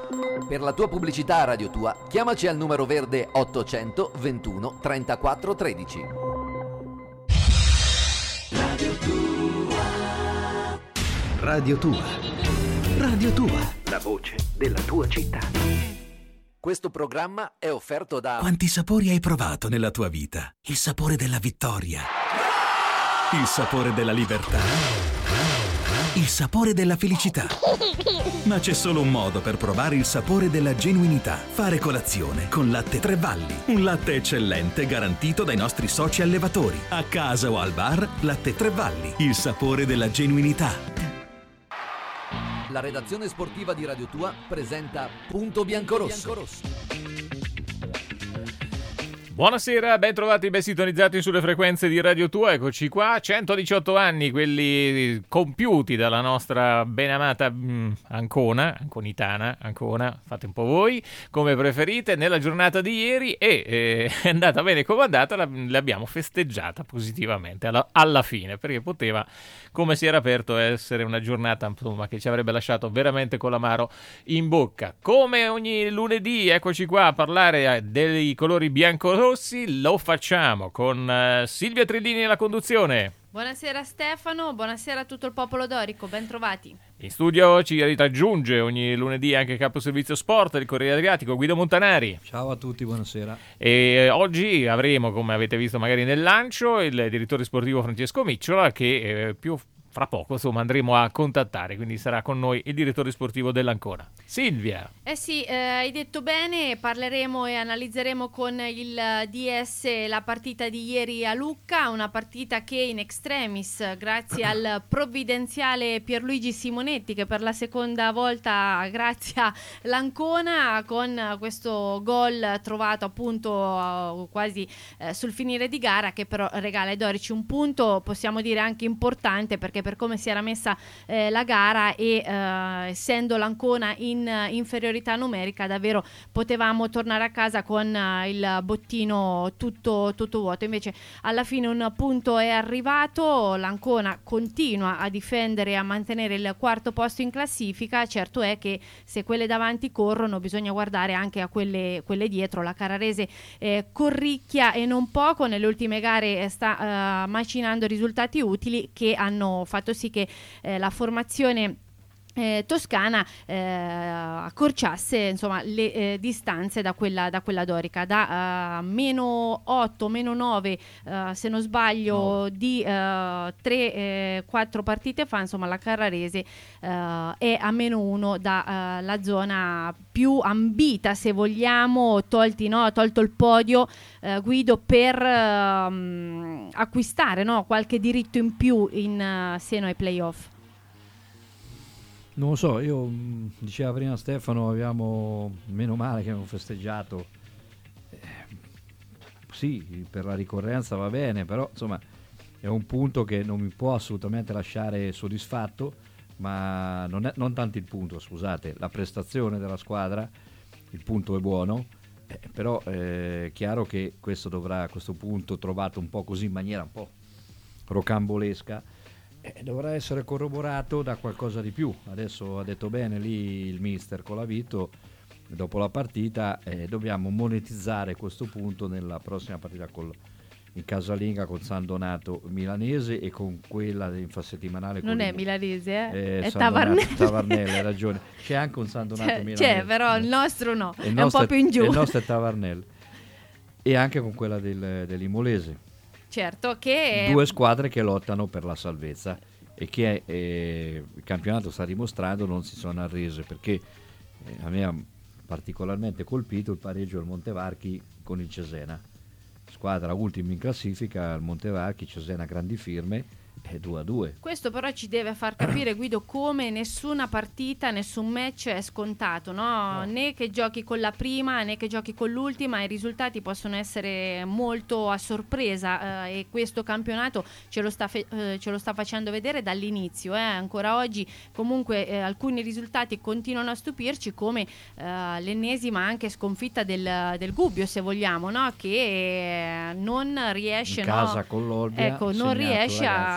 Per la tua pubblicità a Radio Tua, chiamaci al numero verde 800 21 34 13. Radio Tua. Radio Tua. Radio Tua. La voce della tua città. Questo programma è offerto da... Quanti sapori hai provato nella tua vita? Il sapore della vittoria. Il sapore della libertà. Il sapore della felicità. Ma c'è solo un modo per provare il sapore della genuinità. Fare colazione con Latte Tre Valli. Un latte eccellente garantito dai nostri soci allevatori. A casa o al bar, Latte Tre Valli. Il sapore della genuinità. La redazione sportiva di Radio Tua presenta Punto Biancorosso. Buonasera, ben trovati, ben sintonizzati sulle frequenze di Radio Tua. Eccoci qua, 118 anni, quelli compiuti dalla nostra benamata Anconitana, Ancona, fate un po' voi, come preferite, nella giornata di ieri e è andata bene come è andata, l'abbiamo festeggiata positivamente alla fine, perché poteva, come si era aperto, essere una giornata insomma, che ci avrebbe lasciato veramente con l'amaro in bocca. Come ogni lunedì, eccoci qua a parlare dei colori bianco-rossi, lo facciamo con Silvia Trillini alla conduzione. Buonasera Stefano, buonasera a tutto il popolo dorico, ben trovati. In studio ci raggiunge ogni lunedì anche il capo servizio sport del Corriere Adriatico, Guido Montanari. Ciao a tutti, buonasera. E oggi avremo, come avete visto magari nel lancio, il direttore sportivo Francesco Micciola che più fra poco insomma andremo a contattare, quindi sarà con noi il direttore sportivo dell'Ancona. Silvia. Sì, hai detto bene, parleremo e analizzeremo con il DS la partita di ieri a Lucca, una partita che in extremis, grazie al provvidenziale Pierluigi Simonetti, che per la seconda volta grazia l'Ancona con questo gol trovato appunto quasi sul finire di gara, che però regala ai dorici un punto, possiamo dire anche importante, perché per come si era messa la gara e essendo l'Ancona in inferiorità numerica davvero potevamo tornare a casa con il bottino tutto vuoto. Invece alla fine un punto è arrivato, l'Ancona continua a difendere e a mantenere il quarto posto in classifica. Certo è che se quelle davanti corrono bisogna guardare anche a quelle dietro. La Carrarese corricchia e non poco, nelle ultime gare sta macinando risultati utili che hanno fatto sì che la formazione toscana accorciasse insomma le distanze da quella dorica, da meno 8, meno 9 se non sbaglio di 3-4 partite fa, insomma la Carrarese è a meno 1 da la zona più ambita, se vogliamo, tolto il podio, Guido, per acquistare qualche diritto in più in seno ai playoff. Non lo so, io diceva prima Stefano, meno male che abbiamo festeggiato, sì, per la ricorrenza va bene, però insomma è un punto che non mi può assolutamente lasciare soddisfatto, ma non tanto il punto, scusate, la prestazione della squadra, il punto è buono, però è chiaro che questo punto trovato un po' così in maniera un po' rocambolesca, dovrà essere corroborato da qualcosa di più. Adesso ha detto bene lì il mister Colavito dopo la partita, dobbiamo monetizzare questo punto nella prossima partita in casalinga con San Donato milanese e con quella infrasettimanale. Non è milanese, è Tavarnello. Tavarnello, hai ragione, c'è anche un San Donato milanese, c'è, però il nostro no, è un po' più in giù. Il nostro è Tavarnello, e anche con quella dell'Imolese. Certo, che due squadre che lottano per la salvezza e che il campionato sta dimostrando non si sono arrese, perché a me ha particolarmente colpito il pareggio al Montevarchi con il Cesena, squadra ultima in classifica, al Montevarchi, Cesena grandi firme, è 2-2. Questo però ci deve far capire, Guido, come nessuna partita, nessun match è scontato, no? Né che giochi con la prima né che giochi con l'ultima, i risultati possono essere molto a sorpresa, e questo campionato ce lo sta facendo vedere dall'inizio, ancora oggi comunque alcuni risultati continuano a stupirci, come l'ennesima anche sconfitta del Gubbio, se vogliamo, no? Che non riesce in casa con l'Olbia, non riesce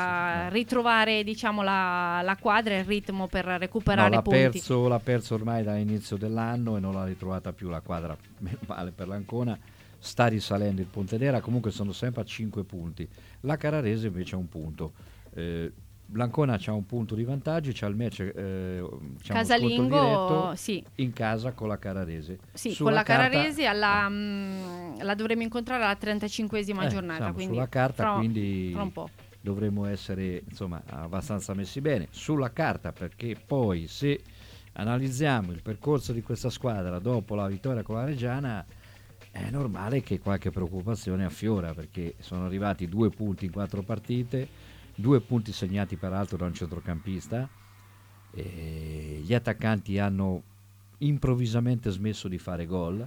ritrovare, diciamo, la quadra e il ritmo per recuperare punti. L'ha perso ormai dall'inizio dell'anno e non l'ha ritrovata più la quadra, meno male per l'Ancona. Sta risalendo il Pontedera, comunque sono sempre a 5 punti. La Carrarese invece ha un punto. L'Ancona c'ha un punto di vantaggio, c'ha il match casalingo, diretto sì, in casa con la Carrarese. Sì, Sulla con la carta, Carrarese la dovremo incontrare alla 35esima giornata, quindi sulla carta quindi fra un po'. dovremmo essere insomma abbastanza messi bene sulla carta, perché poi se analizziamo il percorso di questa squadra dopo la vittoria con la Reggiana è normale che qualche preoccupazione affiora, perché sono arrivati 2 punti in 4 partite, 2 punti segnati peraltro da un centrocampista, e gli attaccanti hanno improvvisamente smesso di fare gol,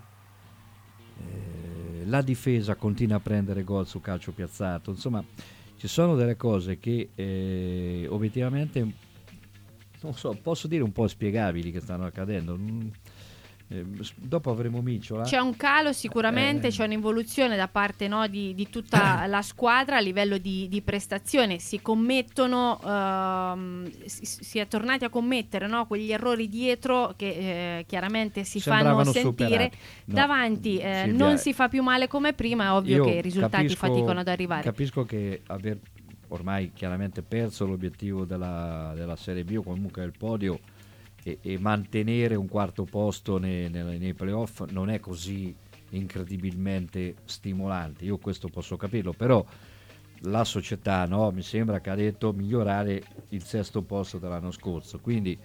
la difesa continua a prendere gol su calcio piazzato, insomma ci sono delle cose che obiettivamente non so, posso dire un po' spiegabili che stanno accadendo. Dopo avremo Micciola. C'è un calo sicuramente, c'è un'involuzione da parte, no, di tutta la squadra a livello di prestazione. Si commettono, si è tornati a commettere, no, quegli errori dietro che chiaramente si fanno sentire. No, davanti. Silvia, non si fa più male come prima, è ovvio che i risultati faticano ad arrivare. Capisco che aver ormai chiaramente perso l'obiettivo della Serie B o comunque il podio e mantenere un quarto posto nei playoff non è così incredibilmente stimolante. Io questo posso capirlo, però la società, no, mi sembra che ha detto migliorare il 6° posto dell'anno scorso, quindi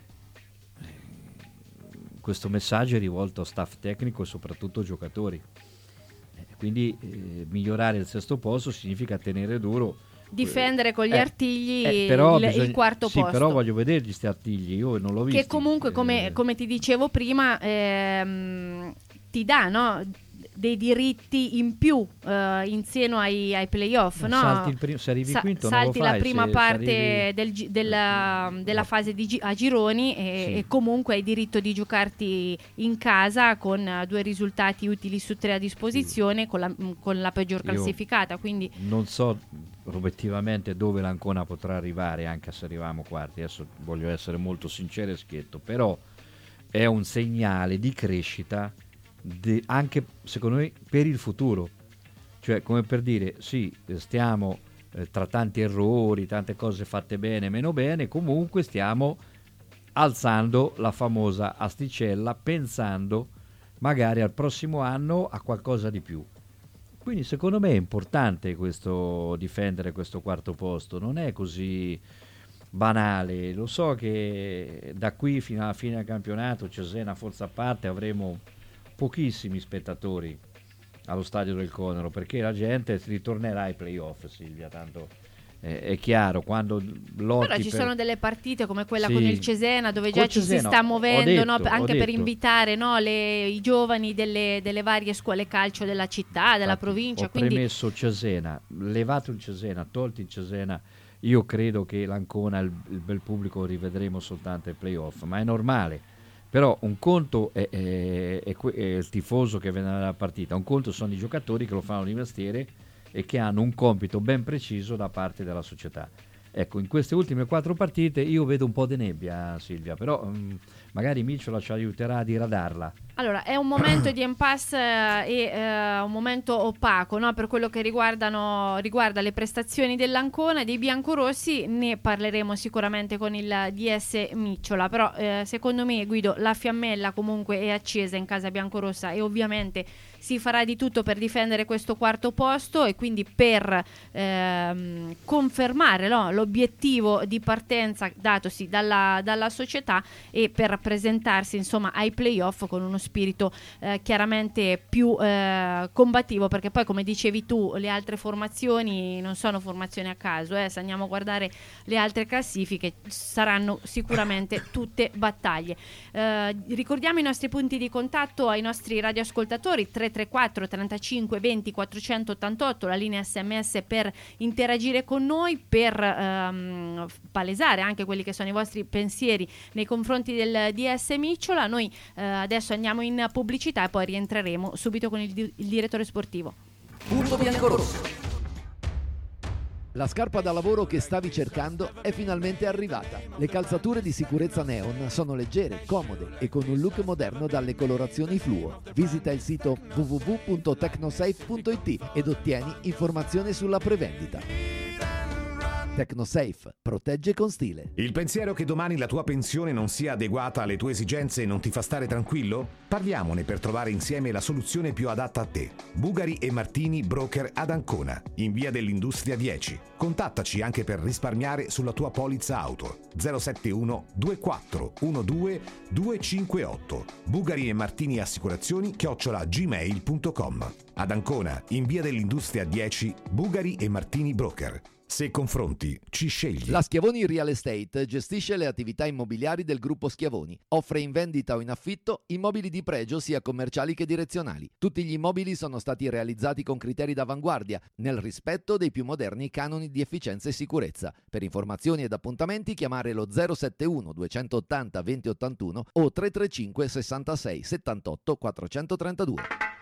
questo messaggio è rivolto a staff tecnico e soprattutto giocatori, quindi migliorare il 6° posto significa tenere duro, difendere con gli artigli il quarto sì, posto. Però voglio vedergli sti artigli, io non l'ho visto. Che comunque, come ti dicevo prima, ti dà, no, dei diritti in più in seno ai playoff, no? Se arrivi quinto salti non lo fai, la prima parte arrivi... della fase a gironi e comunque hai diritto di giocarti in casa con 2 risultati utili su 3 a disposizione, con la peggior classificata, quindi non so obiettivamente dove l'Ancona potrà arrivare, anche se arriviamo quarti. Adesso voglio essere molto sincero e schietto, però è un segnale di crescita anche secondo me per il futuro, cioè come per dire sì, stiamo tra tanti errori, tante cose fatte bene, meno bene, comunque stiamo alzando la famosa asticella, pensando magari al prossimo anno a qualcosa di più. Quindi secondo me è importante questo, difendere questo quarto posto, non è così banale. Lo so che da qui fino alla fine del campionato, Cesena forza a parte, avremo pochissimi spettatori allo stadio del Conero, perché la gente ritornerà ai playoff, Silvia, tanto è chiaro, quando lotti. Però ci sono delle partite come quella con il Cesena, dove già ci si sta muovendo, detto, anche per invitare, no, i giovani delle varie scuole calcio della città, della provincia. Ho premesso Cesena, levato il Cesena, tolti il Cesena, io credo che l'Ancona, il bel pubblico, lo rivedremo soltanto ai playoff, ma è normale. Però un conto è il tifoso che viene alla partita, un conto sono i giocatori che lo fanno di mestiere e che hanno un compito ben preciso da parte della società. Ecco, in queste ultime 4 partite io vedo un po' di nebbia, Silvia, però magari Micciola ci aiuterà a diradarla. Allora, è un momento di impasse e un momento opaco, no? Per quello che riguarda le prestazioni dell'Ancona e dei biancorossi. Ne parleremo sicuramente con il DS Micciola, però secondo me, Guido, la fiammella comunque è accesa in casa biancorossa e ovviamente si farà di tutto per difendere questo quarto posto e quindi per confermare, no, l'obiettivo di partenza datosi dalla società e per presentarsi insomma ai playoff con uno spirito chiaramente più combattivo, perché poi, come dicevi tu, le altre formazioni non sono formazioni a caso, se andiamo a guardare le altre classifiche saranno sicuramente tutte battaglie. Ricordiamo i nostri punti di contatto ai nostri radioascoltatori: 334 35 20 488, la linea SMS per interagire con noi, per palesare anche quelli che sono i vostri pensieri nei confronti del DS Micciola. Noi adesso andiamo in pubblicità e poi rientreremo subito con il direttore sportivo. Punto biancorosso. La scarpa da lavoro che stavi cercando è finalmente arrivata. Le calzature di sicurezza Neon sono leggere, comode e con un look moderno dalle colorazioni fluo. Visita il sito www.tecnosafe.it ed ottieni informazioni sulla prevendita. Tecnosafe, protegge con stile. Il pensiero che domani la tua pensione non sia adeguata alle tue esigenze non ti fa stare tranquillo? Parliamone per trovare insieme la soluzione più adatta a te. Bugari e Martini, broker ad Ancona, in via dell'Industria 10. Contattaci anche per risparmiare sulla tua polizza auto. 071 24 12 258. Bugari e Martini Assicurazioni @gmail.com. Ad Ancona, in via dell'Industria 10, Bugari e Martini Broker. Se confronti, ci scegli. La Schiavoni Real Estate gestisce le attività immobiliari del gruppo Schiavoni. Offre in vendita o in affitto immobili di pregio sia commerciali che direzionali. Tutti gli immobili sono stati realizzati con criteri d'avanguardia, nel rispetto dei più moderni canoni di efficienza e sicurezza. Per informazioni ed appuntamenti chiamare lo 071 280 2081 o 335 66 78 432.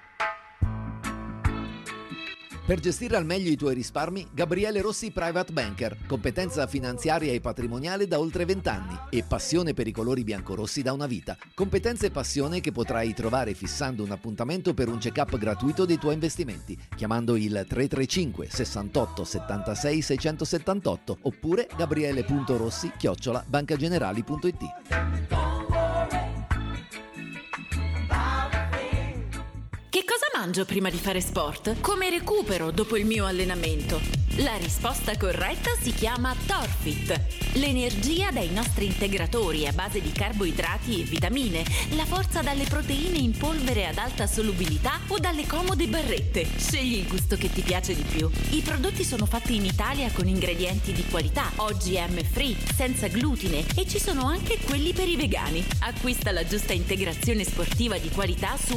Per gestire al meglio i tuoi risparmi, Gabriele Rossi Private Banker, competenza finanziaria e patrimoniale da oltre 20 anni e passione per i colori biancorossi da una vita. Competenza e passione che potrai trovare fissando un appuntamento per un check-up gratuito dei tuoi investimenti, chiamando il 335 68 76 678 oppure gabriele.rossi@bancagenerali.it. Che cosa mangio prima di fare sport? Come recupero dopo il mio allenamento? La risposta corretta si chiama Torfit. L'energia dai nostri integratori a base di carboidrati e vitamine, la forza dalle proteine in polvere ad alta solubilità o dalle comode barrette. Scegli il gusto che ti piace di più. I prodotti sono fatti in Italia con ingredienti di qualità, OGM free, senza glutine e ci sono anche quelli per i vegani. Acquista la giusta integrazione sportiva di qualità su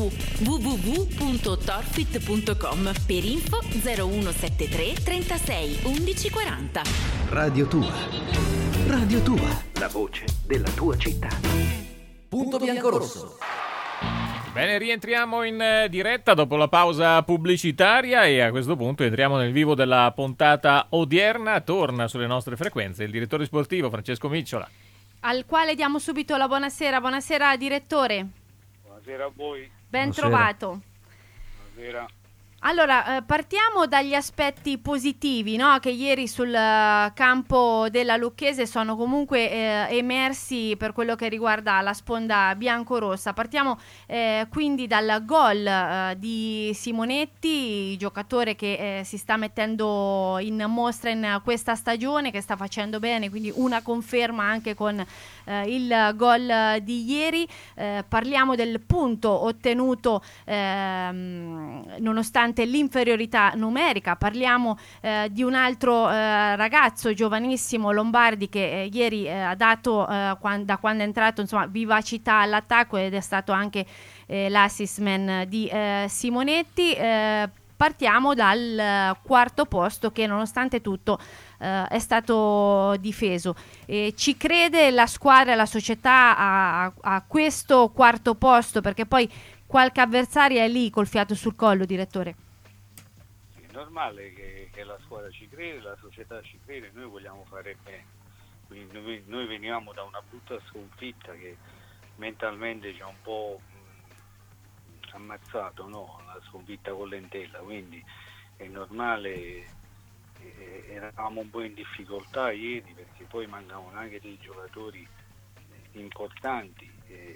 www.torfit.com. Per info 0173 36 11 40. Radio Tua. Radio Tua. La voce della tua città. Punto biancorosso. Bene, rientriamo in diretta dopo la pausa pubblicitaria e a questo punto entriamo nel vivo della puntata odierna. Torna sulle nostre frequenze il direttore sportivo Francesco Micciola, al quale diamo subito la buonasera. Buonasera direttore. Buonasera a voi. Ben trovato. Buonasera. Allora, partiamo dagli aspetti positivi, no? Che ieri sul campo della Lucchese sono comunque emersi per quello che riguarda la sponda biancorossa. Partiamo quindi dal gol di Simonetti, giocatore che si sta mettendo in mostra in questa stagione, che sta facendo bene, quindi una conferma anche con il gol di ieri. Parliamo del punto ottenuto nonostante l'inferiorità numerica. Parliamo di un altro ragazzo giovanissimo Lombardi che ieri ha dato da quando è entrato, insomma, vivacità all'attacco ed è stato anche l'assist man di Simonetti. Partiamo dal quarto posto che nonostante tutto è stato difeso. Ci crede la squadra e la società a questo quarto posto, perché poi qualche avversario è lì col fiato sul collo, direttore? È normale che la squadra ci crede, la società ci crede, noi vogliamo fare bene. Quindi noi veniamo da una brutta sconfitta che mentalmente ci ha un po' ammazzato, no? La sconfitta con l'Entella, quindi è normale, eravamo un po' in difficoltà ieri perché poi mancavano anche dei giocatori importanti,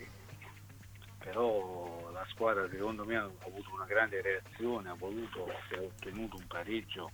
però la squadra secondo me ha avuto una grande reazione, ha ottenuto un pareggio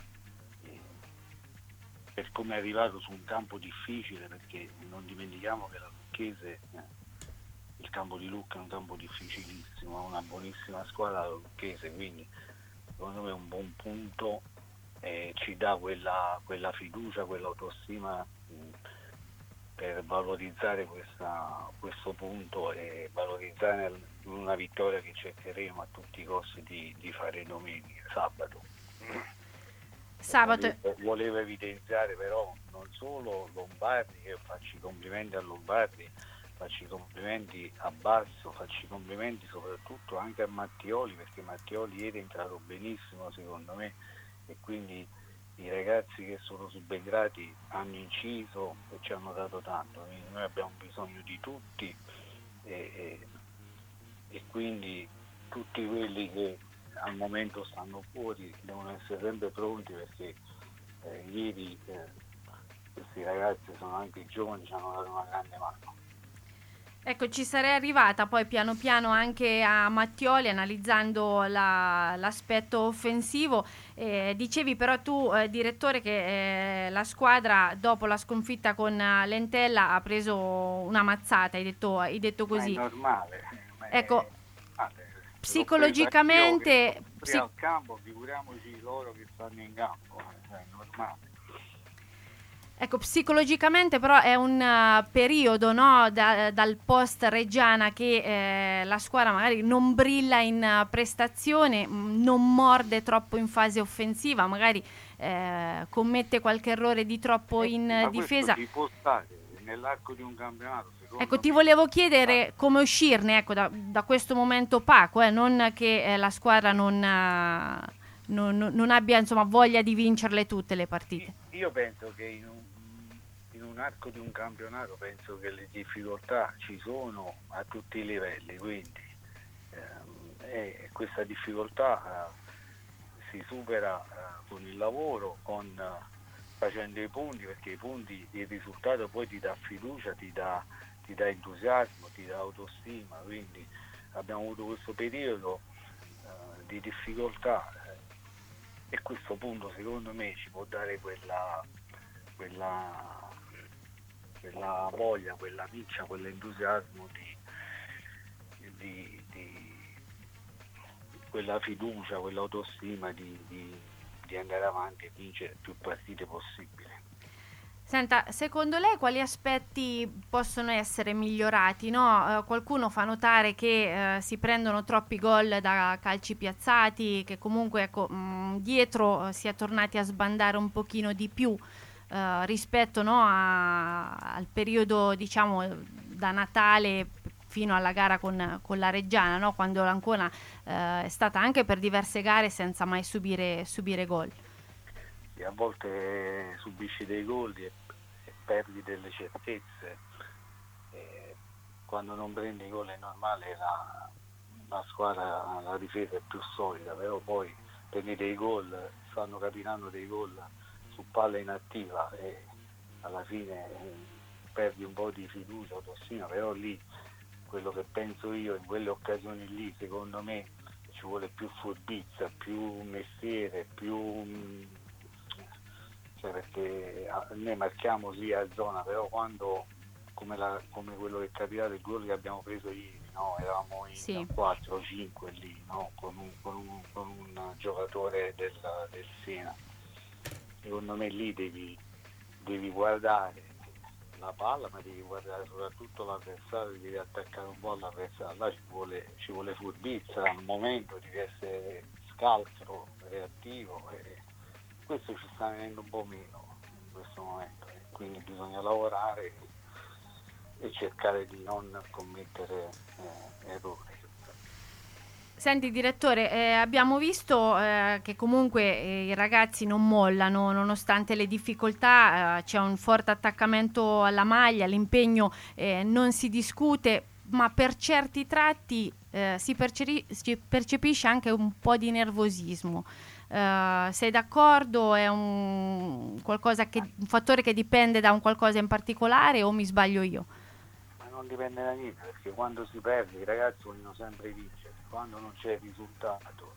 per come è arrivato su un campo difficile, perché non dimentichiamo che la Lucchese, il campo di Lucca è un campo difficilissimo, ha una buonissima squadra la Lucchese, quindi secondo me un buon punto ci dà quella fiducia, quell'autostima per valorizzare questo punto e valorizzare una vittoria che cercheremo a tutti i costi di fare sabato. Volevo evidenziare però non solo Lombardi, che faccio i complimenti a Lombardi, faccio i complimenti a Basso, faccio i complimenti soprattutto anche a Mattioli, perché Mattioli ieri è entrato benissimo secondo me e quindi i ragazzi che sono subentrati hanno inciso e ci hanno dato tanto, quindi noi abbiamo bisogno di tutti e quindi tutti quelli che al momento stanno fuori devono essere sempre pronti, perché ieri questi ragazzi sono anche giovani, ci hanno dato una grande mano. Ecco, ci sarei arrivata poi piano piano anche a Mattioli, analizzando l'aspetto offensivo. Dicevi però tu, direttore, che la squadra dopo la sconfitta con Lentella ha preso una mazzata, hai detto così. Ma è normale. Ecco, psicologicamente... al campo, figuriamoci loro che stanno in campo, è normale. Ecco, psicologicamente però è un periodo, no, dal post Reggiana che la squadra magari non brilla in prestazione, non morde troppo in fase offensiva, magari commette qualche errore di troppo in difesa. Ci può stare nell'arco di un campionato. Ecco, ti volevo chiedere come uscirne, ecco, da questo momento opaco, non che la squadra non abbia, insomma, voglia di vincerle tutte le partite. Io penso che in un arco di un campionato penso che le difficoltà ci sono a tutti i livelli, quindi questa difficoltà si supera con il lavoro, facendo i punti, perché i punti, il risultato poi ti dà fiducia, ti dà entusiasmo, ti dà autostima, quindi abbiamo avuto questo periodo di difficoltà e questo punto secondo me ci può dare quella voglia, quella miccia, quell'entusiasmo di quella fiducia, quell'autostima di andare avanti e vincere più partite possibili. Senta, secondo lei quali aspetti possono essere migliorati? No? Qualcuno fa notare che si prendono troppi gol da calci piazzati, che comunque ecco, dietro si è tornati a sbandare un pochino di più rispetto, no, al periodo, diciamo, da Natale fino alla gara con la Reggiana, no? Quando l'Ancona è stata anche per diverse gare senza mai subire gol. E a volte subisci dei gol e perdi delle certezze. Quando non prendi gol è normale, la squadra, la difesa è più solida, però poi prendi dei gol, stanno capitando dei gol su palla inattiva e alla fine perdi un po' di fiducia, autostima, però lì quello che penso io, in quelle occasioni lì secondo me ci vuole più furbizia, più mestiere, perché noi marchiamo sì a zona, però quando come quello che è capitato, il gol che abbiamo preso ieri, no? Eravamo in 4-5 lì, no? con un giocatore del Siena. Secondo me lì devi guardare la palla, ma devi guardare soprattutto l'avversario, devi attaccare un po' all'avversario. Là ci vuole furbizia, al momento devi essere scaltro, reattivo, e questo ci sta venendo un po' meno in questo momento, e quindi bisogna lavorare e cercare di non commettere errori. Senti direttore, abbiamo visto che comunque i ragazzi non mollano nonostante le difficoltà, c'è un forte attaccamento alla maglia, l'impegno non si discute, ma per certi tratti si percepisce anche un po' di nervosismo. Sei d'accordo? È un fattore che dipende da un qualcosa in particolare o mi sbaglio io? Ma non dipende da niente, perché quando si perde i ragazzi vogliono sempre vincere, quando non c'è risultato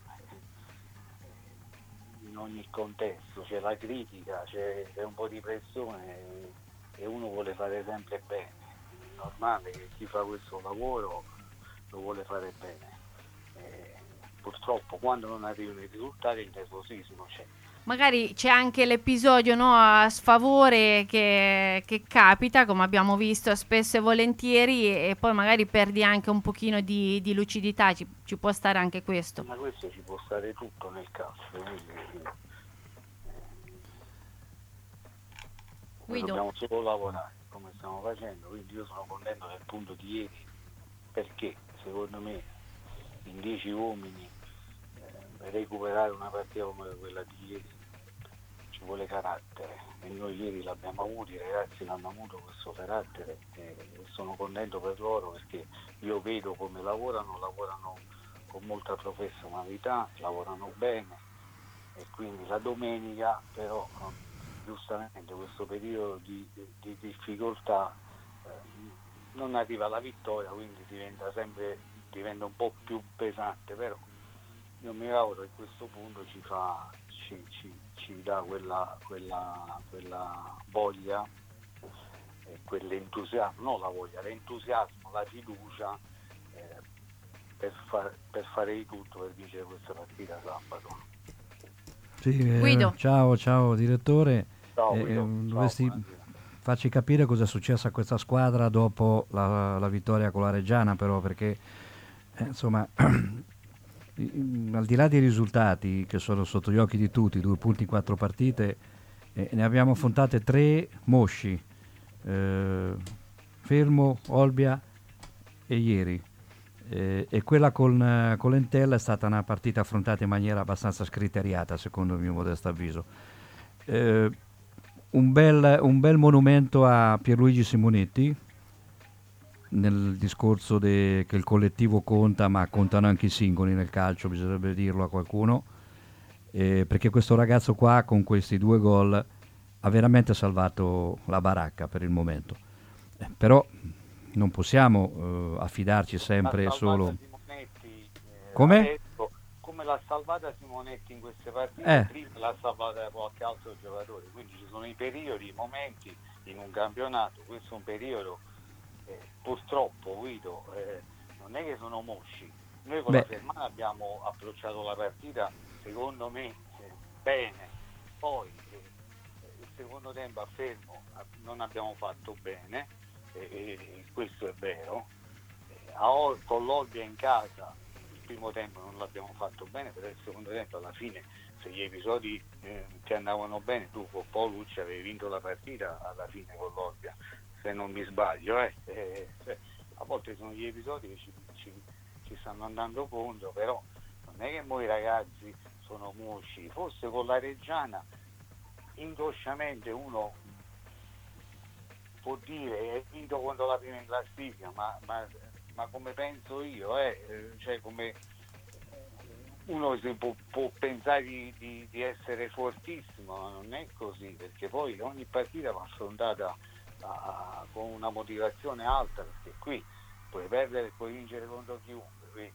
in ogni contesto c'è la critica, c'è un po' di pressione e uno vuole fare sempre bene. È normale che chi fa questo lavoro lo vuole fare bene. Purtroppo quando non arrivano i risultati il nervosismo c'è. Magari c'è anche l'episodio, no, a sfavore che capita, come abbiamo visto spesso e volentieri, e poi magari perdi anche un pochino di lucidità, ci può stare anche questo. Ma questo ci può stare tutto nel calcio, quindi dobbiamo solo lavorare come stiamo facendo, quindi io sono contento del punto di ieri, perché secondo me in 10 uomini recuperare una partita come quella di ieri, vuole carattere, e noi ieri l'abbiamo avuto, i ragazzi l'hanno avuto questo carattere, e sono contento per loro, perché io vedo come lavorano con molta professionalità, lavorano bene, e quindi la domenica però giustamente questo periodo di difficoltà non arriva la vittoria, quindi diventa un po' più pesante, però io mi auguro che questo punto ci dà quella voglia e quell'entusiasmo, non la voglia, l'entusiasmo, la fiducia per fare di tutto per vincere questa partita sabato. Sì, Guido. Ciao direttore. Ciao, Guido. Dovresti farci capire cosa è successo a questa squadra dopo la vittoria con la Reggiana, però, perché insomma al di là dei risultati che sono sotto gli occhi di tutti, 2 punti in 4 partite, ne abbiamo affrontate 3 mosci, Fermo, Olbia e ieri, e quella con l'Entella è stata una partita affrontata in maniera abbastanza scriteriata, secondo il mio modesto avviso. Un bel monumento a Pierluigi Simonetti, nel discorso che il collettivo conta, ma contano anche i singoli nel calcio, bisognerebbe dirlo a qualcuno, perché questo ragazzo qua con questi 2 gol ha veramente salvato la baracca per il momento, però non possiamo affidarci sempre solo... Simonetti, come? Come l'ha salvata Simonetti in queste partite, prima l'ha salvata qualche altro giocatore, quindi ci sono i periodi, i momenti in un campionato, questo è un periodo purtroppo, Guido, non è che sono mosci. Noi con la Fermana abbiamo approcciato la partita secondo me bene, poi il secondo tempo a Fermo non abbiamo fatto bene, questo è vero, con l'Olbia in casa il primo tempo non l'abbiamo fatto bene, però il secondo tempo alla fine, se gli episodi ti andavano bene, tu con Paolucci avevi vinto la partita alla fine con l'Olbia, se non mi sbaglio, a volte sono gli episodi che ci stanno andando contro, però non è che noi ragazzi sono musci, forse con la Reggiana inconsciamente uno può dire è vinto contro la prima in classifica, ma come penso io, cioè come uno si può pensare di essere fortissimo, ma non è così, perché poi ogni partita va affrontata con una motivazione alta, perché qui puoi perdere e puoi vincere contro chiunque, quindi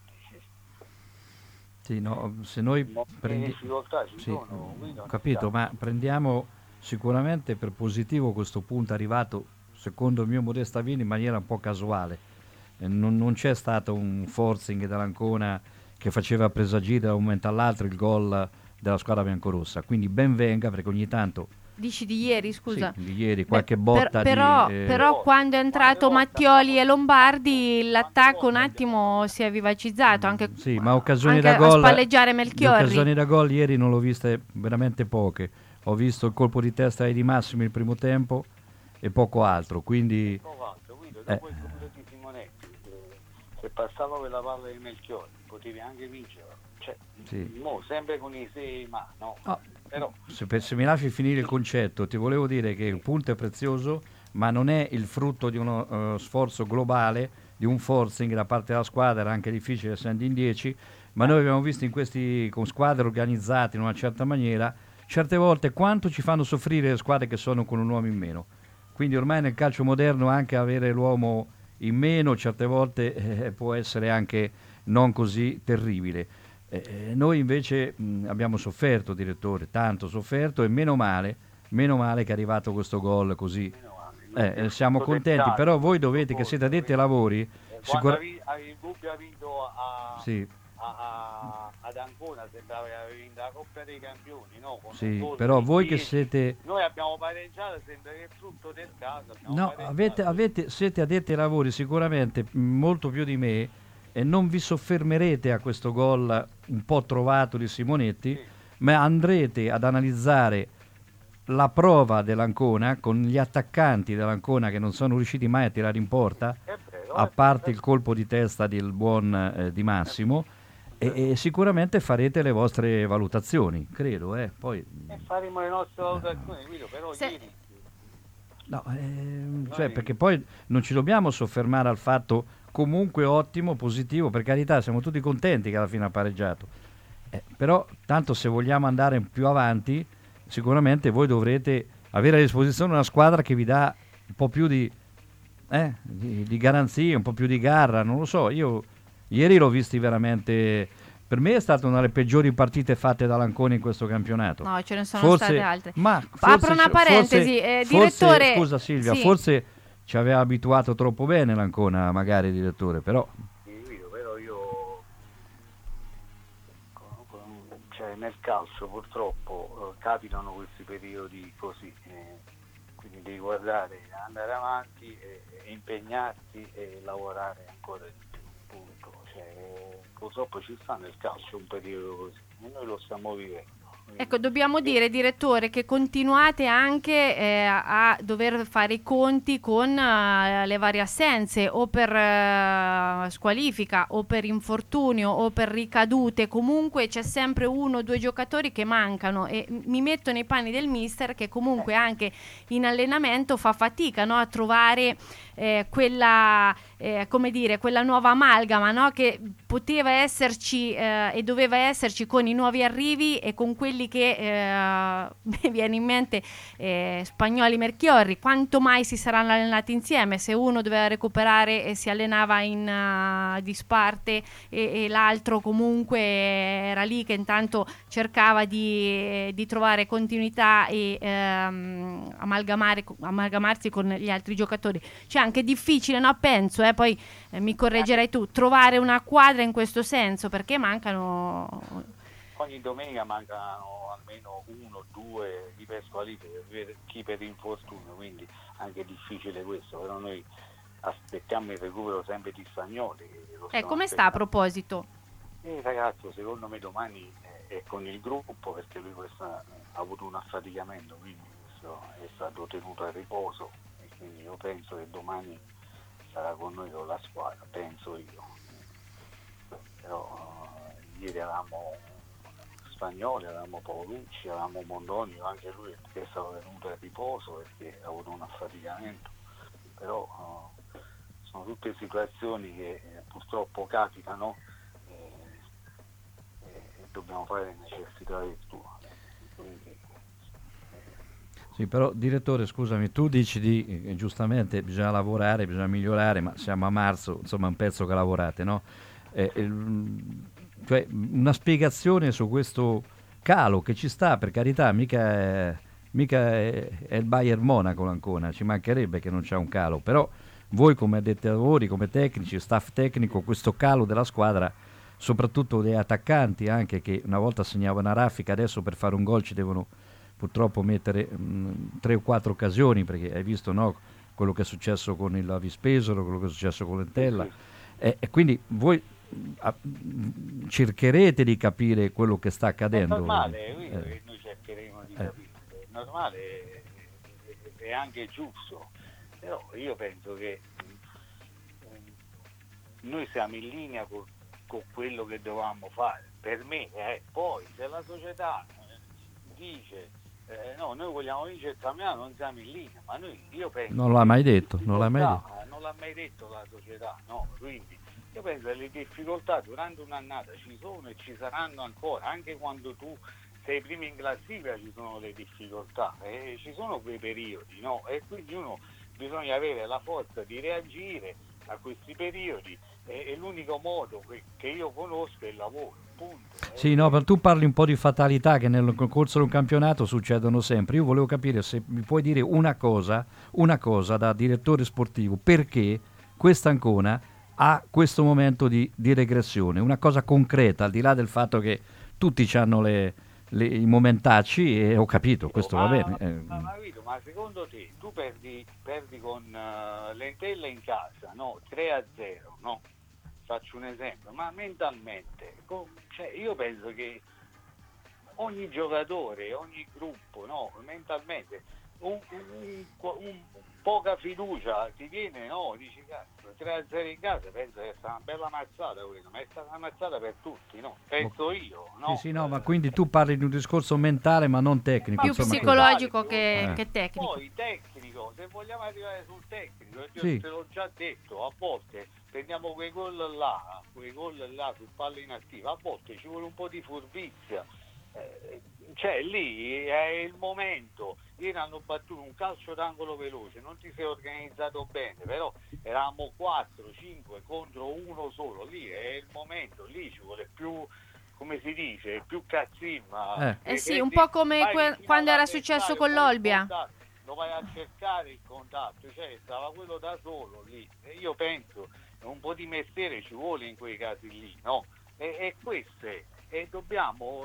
sì, no, se noi difficoltà ci sono, ho capito, ma prendiamo sicuramente per positivo questo punto arrivato, secondo il mio modesto avviso, in maniera un po' casuale. Non c'è stato un forcing dall'Ancona che faceva presagire da un momento all'altro il gol della squadra biancorossa, quindi ben venga, perché ogni tanto... Dici di ieri, scusa? Sì, di ieri, qualche botta però quando è entrato Mattioli e Lombardi l'attacco un attimo si è vivacizzato, anche, sì, ma occasioni anche da gol, a spalleggiare Melchiorri. Occasioni da gol ieri non l'ho viste veramente poche, ho visto il colpo di testa di Massimo il primo tempo e poco altro, quindi... Guido, dopo il gol di Simonetti, se passava quella palla di Melchiorri potevi anche vincere, cioè, sì. Sempre con i 6, ma no. Però... Se mi lasci finire il concetto, ti volevo dire che il punto è prezioso, ma non è il frutto di uno sforzo globale, di un forcing da parte della squadra, era anche difficile essendo in 10, ma noi abbiamo visto con squadre organizzate in una certa maniera, certe volte quanto ci fanno soffrire le squadre che sono con un uomo in meno. Quindi ormai nel calcio moderno anche avere l'uomo in meno certe volte può essere anche non così terribile. Noi invece abbiamo sofferto, direttore, tanto sofferto, e meno male che è arrivato questo gol così. Siamo contenti, però voi dovete, che siete addetti ai lavori, il dubbio ha vinto ad Ancona, sembrava che aveva vinto la Coppa dei Campioni, no? Sì, però voi che siete... Noi abbiamo pareggiato, sembra che è frutto del caso. No, siete addetti ai lavori sicuramente molto più di me, e non vi soffermerete a questo gol un po' trovato di Simonetti, ma andrete ad analizzare la prova dell'Ancona con gli attaccanti dell'Ancona che non sono riusciti mai a tirare in porta, a parte il colpo di testa del buon Di Massimo, E sicuramente farete le vostre valutazioni, credo. Poi... faremo le nostre valutazioni, Guido, però ieri... No, cioè, perché poi non ci dobbiamo soffermare al fatto comunque ottimo, positivo, per carità, siamo tutti contenti che alla fine ha pareggiato. Però tanto se vogliamo andare più avanti, sicuramente voi dovrete avere a disposizione una squadra che vi dà un po' più di garanzie, un po' più di garra, non lo so. Io ieri l'ho visti veramente... Per me è stata una delle peggiori partite fatte da Lanconi in questo campionato. No, ce ne sono state altre. Ma apro una parentesi, direttore. Scusa Silvia, sì. Forse ci aveva abituato troppo bene l'Ancona, magari, direttore, però... Però io... Cioè, nel calcio purtroppo capitano questi periodi così, quindi devi guardare, andare avanti e impegnarti e lavorare ancora di più, punto. Cioè, purtroppo ci sta nel calcio un periodo così e noi lo stiamo vivendo. Ecco, dobbiamo dire, direttore, che continuate anche a dover fare i conti con le varie assenze, o per squalifica, o per infortunio, o per ricadute. Comunque c'è sempre 1 o 2 giocatori che mancano, e mi metto nei panni del mister, che comunque anche in allenamento fa fatica, no, a trovare quella nuova amalgama, no, che poteva esserci e doveva esserci con i nuovi arrivi e con quelli che mi viene in mente Spagnoli, Melchiorri. Quanto mai si saranno allenati insieme? Se uno doveva recuperare e si allenava in disparte e l'altro comunque era lì che intanto cercava di trovare continuità e amalgamarsi con gli altri giocatori. Cioè anche difficile, no? Penso, poi mi correggerai tu, trovare una quadra in questo senso, perché mancano... Ogni domenica mancano almeno 1 o 2 di per squalifiche, chi per infortunio, quindi anche difficile questo, però noi aspettiamo il recupero sempre di Spagnoli. Come sta a proposito? Ragazzo, secondo me domani è con il gruppo, perché lui ha avuto un affaticamento, quindi è stato tenuto a riposo, e quindi io penso che domani sarà con noi, con la squadra, penso io. Però ieri avevamo Spagnoli, avevamo Paolucci, avevamo Mondoni, anche lui che è stato tenuto a riposo perché ha avuto un affaticamento. Però sono tutte situazioni che purtroppo capitano e dobbiamo fare necessità virtù. Sì, però direttore, scusami, tu dici giustamente bisogna lavorare, bisogna migliorare, ma siamo a marzo, insomma un pezzo che lavorate, no? Cioè una spiegazione su questo calo che ci sta, per carità, mica è il Bayern Monaco l'Ancona, ci mancherebbe che non c'è un calo, però voi come addetti ai lavori, come tecnici, staff tecnico, questo calo della squadra, soprattutto dei attaccanti anche, che una volta segnavano a raffica, adesso per fare un gol ci devono purtroppo mettere 3 o 4 occasioni, perché hai visto, no, quello che è successo con il Vispesaro, quello che è successo con l'Entella, e quindi voi cercherete di capire quello che sta accadendo. È normale, noi cercheremo di capire, è normale, è anche giusto, però io penso che noi siamo in linea con quello che dovevamo fare, per me, poi se la società dice no, noi vogliamo vincere il campionato, non siamo in linea, ma io penso non l'ha mai detto, non l'ha mai detto la società, no, quindi io penso che le difficoltà durante un'annata ci sono e ci saranno ancora, anche quando tu sei primo in classifica ci sono le difficoltà, ci sono quei periodi, no? E quindi bisogna avere la forza di reagire a questi periodi, e l'unico modo che io conosco è il lavoro, punto. Sì, no, però tu parli un po' di fatalità che nel corso di un campionato succedono sempre. Io volevo capire se mi puoi dire una cosa da direttore sportivo, perché questa Ancona ha questo momento di regressione, una cosa concreta, al di là del fatto che tutti hanno i momentacci, e ho capito, questo va bene. Ma secondo te tu perdi con l'Entella in casa, no? 3-0, no? Faccio un esempio, ma mentalmente, cioè io penso che ogni giocatore, ogni gruppo, no? Mentalmente poca fiducia ti viene, no? Dici cazzo, 3-0 in casa, penso che sia una bella mazzata quella, ma è stata una mazzata per tutti, no? Penso io, no? Sì, no, ma quindi tu parli di un discorso mentale ma non tecnico. Più insomma, psicologico che tecnico. Poi tecnico, se vogliamo arrivare sul tecnico, io Sì. te l'ho già detto, a volte prendiamo quei gol là sul pallo inattivo, a volte ci vuole un po' di furbizia. Cioè lì è il momento. Ieri hanno battuto un calcio d'angolo veloce, non ti sei organizzato bene, però eravamo 4-5 contro uno solo, lì è il momento, lì ci vuole più, come si dice, più cazzimma. Sì, un po' come quando era successo con l'Olbia. Lo vai a cercare il contatto, cioè stava quello da solo lì, e io penso che un po' di mestiere ci vuole in quei casi lì, no? E queste, e dobbiamo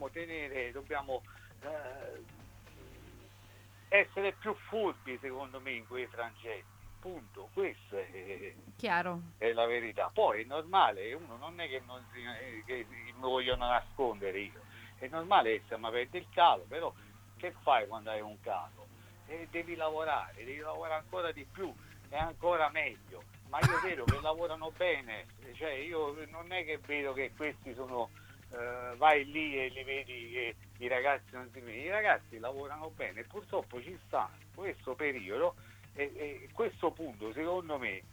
essere più furbi secondo me in quei frangenti, punto, questa è la verità. Poi è normale, uno non è che che mi vogliono nascondere io, è normale che stiamo avendo il calo, però che fai quando hai un calo? Devi lavorare ancora di più e ancora meglio, ma io vedo che lavorano bene, cioè io non è che vedo che questi sono vai lì e li vedi che i ragazzi non si vedono, i ragazzi lavorano bene, purtroppo ci sta questo periodo e questo punto secondo me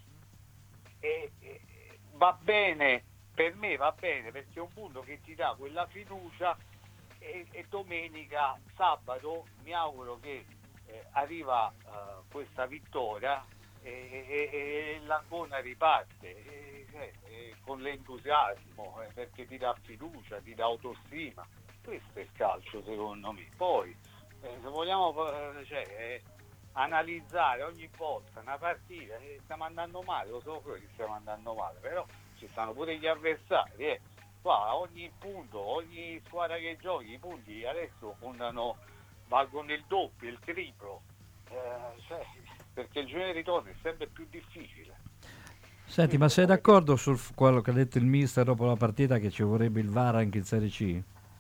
va bene, per me va bene, perché è un punto che ti dà quella fiducia e domenica, sabato mi auguro che arriva questa vittoria e l'Ancona riparte con l'entusiasmo, perché ti dà fiducia, ti dà autostima. Questo è il calcio secondo me. Poi se vogliamo analizzare ogni volta una partita, stiamo andando male, lo so che stiamo andando male, però ci stanno pure gli avversari. Qua ogni punto, ogni squadra che giochi, i punti adesso valgono il doppio, il triplo, perché il giro di ritorno è sempre più difficile. Senti, ma sei d'accordo su quello che ha detto il mister dopo la partita, che ci vorrebbe il VAR anche in Serie C?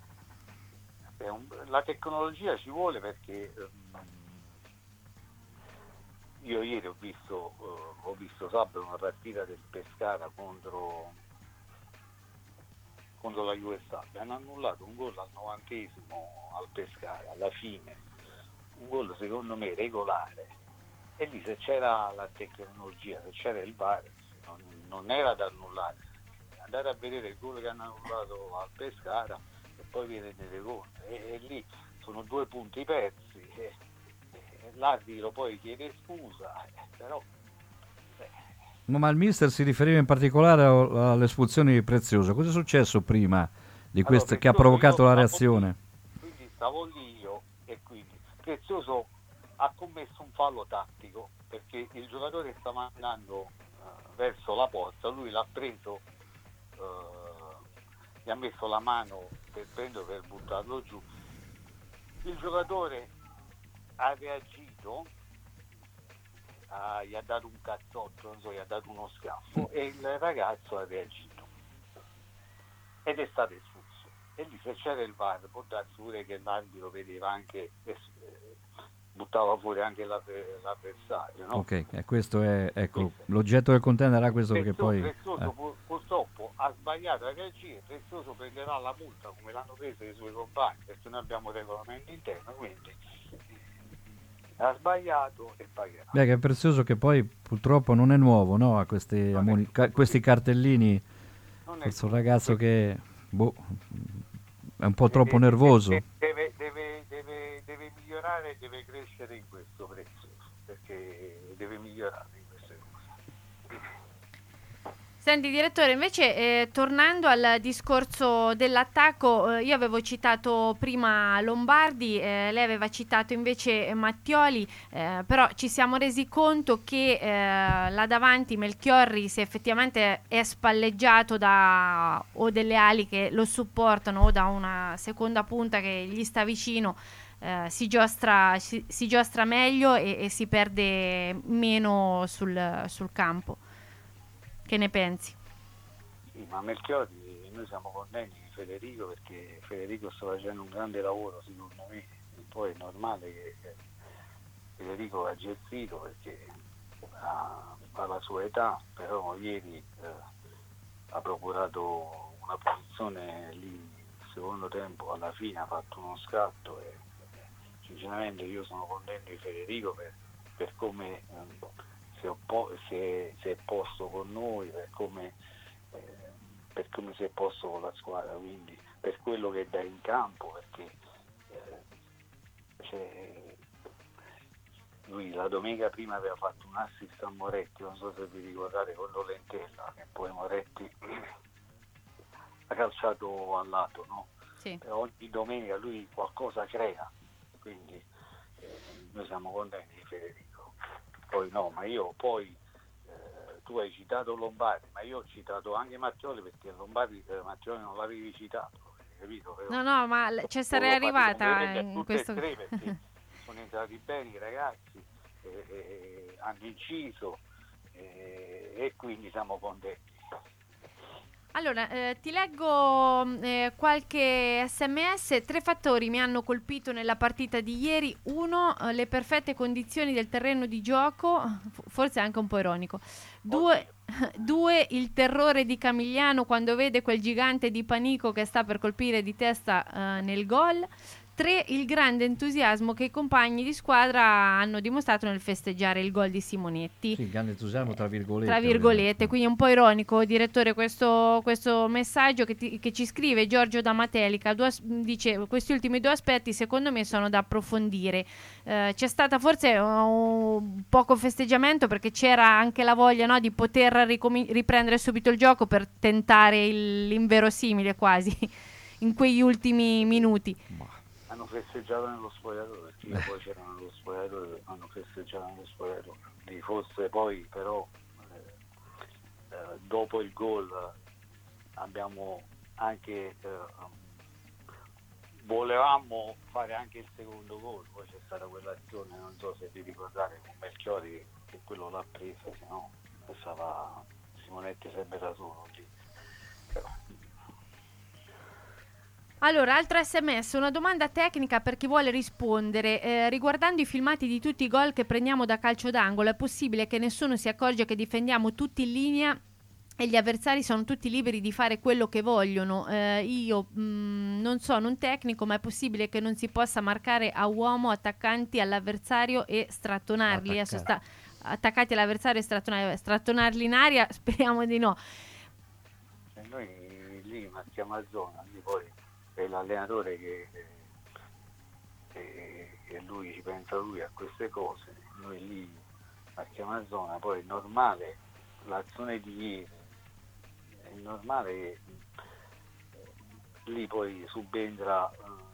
La tecnologia ci vuole, perché io ieri ho visto sabato una partita del Pescara contro la Juve Stabia, hanno annullato un gol al 90esimo al Pescara, alla fine, un gol secondo me regolare, e lì se c'era la tecnologia, se c'era il VAR non era da annullare. Andare a vedere il gol che hanno annullato al Pescara e poi vi rendete conto, e lì sono 2 punti persi, e l'arbitro poi chiede scusa, però Ma il mister si riferiva in particolare all'espulsione di Prezioso. Cosa è successo prima di questo che ha provocato la reazione? Quindi stavo lì io, e quindi Prezioso ha commesso un fallo tattico, perché il giocatore stava andando verso la porta, lui l'ha preso, gli ha messo la mano per prenderlo, per buttarlo giù, il giocatore ha reagito, gli ha dato un cazzotto, non so, gli ha dato uno schiaffo, e il ragazzo ha reagito ed è stato espulso. E lì se c'era il VAR può darsi pure che l'arbitro vedeva anche, buttava fuori anche l'avversario, no? Ok, e questo è, ecco, l'oggetto del contender era questo, perché poi purtroppo ha sbagliato a reagire. Prezioso prenderà la multa come l'hanno preso i suoi compagni, perché noi abbiamo regolamento interno, quindi ha sbagliato e pagherà. Beh, che è Prezioso, che poi purtroppo non è nuovo, no? A questi cartellini. Questo ragazzo che è un po' troppo nervoso. Deve migliorare, deve crescere in questo Prezioso, perché deve migliorare in queste cose. Senti direttore, invece tornando al discorso dell'attacco, io avevo citato prima Lombardi, lei aveva citato invece Mattioli, però ci siamo resi conto che là davanti Melchiorri, se effettivamente è spalleggiato da o delle ali che lo supportano o da una seconda punta che gli sta vicino, si giostra meglio e si perde meno sul campo. Che ne pensi? Sì, ma Melchiorri, noi siamo contenti di Federico, perché Federico sta facendo un grande lavoro secondo me, e poi è normale che Federico ha gestito perché ha la sua età, però ieri ha procurato una posizione lì, secondo tempo, alla fine ha fatto uno scatto e sinceramente io sono contento di Federico per come si è posto con noi, per come si è posto con la squadra, quindi per quello che dà in campo, perché lui la domenica prima aveva fatto un assist a Moretti, non so se vi ricordate, con Lentella, che poi Moretti ha calciato al lato, no? Sì. Ogni domenica lui qualcosa crea, quindi noi siamo contenti di Federico. Poi tu hai citato Lombardi, ma io ho citato anche Mattioli, perché Lombardi Mattioli non l'avevi citato, capito? Però, No, ma ci sarei arrivata in questo... perché sono entrati bene i ragazzi, hanno inciso e quindi siamo contenti. Allora, ti leggo qualche SMS. 3 fattori mi hanno colpito nella partita di ieri. 1, le perfette condizioni del terreno di gioco, forse anche un po' ironico. 2, il terrore di Camigliano quando vede quel gigante di Panico che sta per colpire di testa nel gol. 3, il grande entusiasmo che i compagni di squadra hanno dimostrato nel festeggiare il gol di Simonetti. Sì, il grande entusiasmo tra virgolette. Tra virgolette, quindi un po' ironico, direttore, questo messaggio che ci scrive Giorgio da Matelica. Dice: questi ultimi 2 aspetti secondo me sono da approfondire. C'è stata forse un poco festeggiamento perché c'era anche la voglia, no, di poter riprendere subito il gioco per tentare l'inverosimile quasi in quegli ultimi minuti. Hanno festeggiato nello spogliatoio, perché io poi c'erano nello spogliatoio, hanno festeggiato nello spogliatoio. Forse poi però dopo il gol abbiamo anche volevamo fare anche il secondo gol, poi c'è stata quell'azione, non so se vi ricordate, con Melchiori che quello l'ha presa, se no stava Simonetti sempre da solo lì. Però. Allora, altro SMS, una domanda tecnica per chi vuole rispondere. Riguardando i filmati di tutti i gol che prendiamo da calcio d'angolo, è possibile che nessuno si accorge che difendiamo tutti in linea e gli avversari sono tutti liberi di fare quello che vogliono? Io non sono un tecnico, ma è possibile che non si possa marcare a uomo attaccanti all'avversario e strattonarli? Attaccati all'avversario e strattonarli in aria? Speriamo di no. E noi lì marchiamo a zona, lì poi è l'allenatore che lui ci pensa lui a queste cose, noi lì marchiamo a zona, poi è normale l'azione di ieri, è normale che lì poi subentra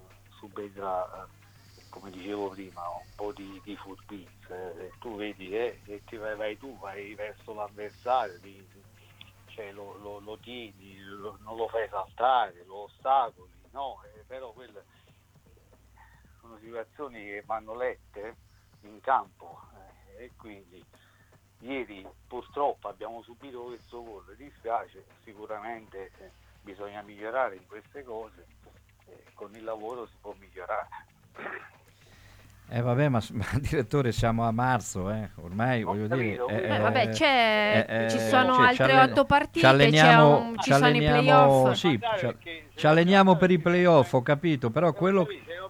come dicevo prima un po' di furbizia, tu vedi che ti vai verso l'avversario, cioè lo tieni, non lo fai saltare, lo ostacoli. No, però quelle sono situazioni che vanno lette in campo e quindi ieri purtroppo abbiamo subito questo gol, dispiace, sicuramente bisogna migliorare in queste cose, con il lavoro si può migliorare. Vabbè, ma direttore, siamo a marzo, ormai voglio capito, dire. Vabbè, ci sono cioè, altre 8 partite, ci alleniamo, ci sono i playoff. Sì, ci alleniamo per i playoff, ho capito, però quello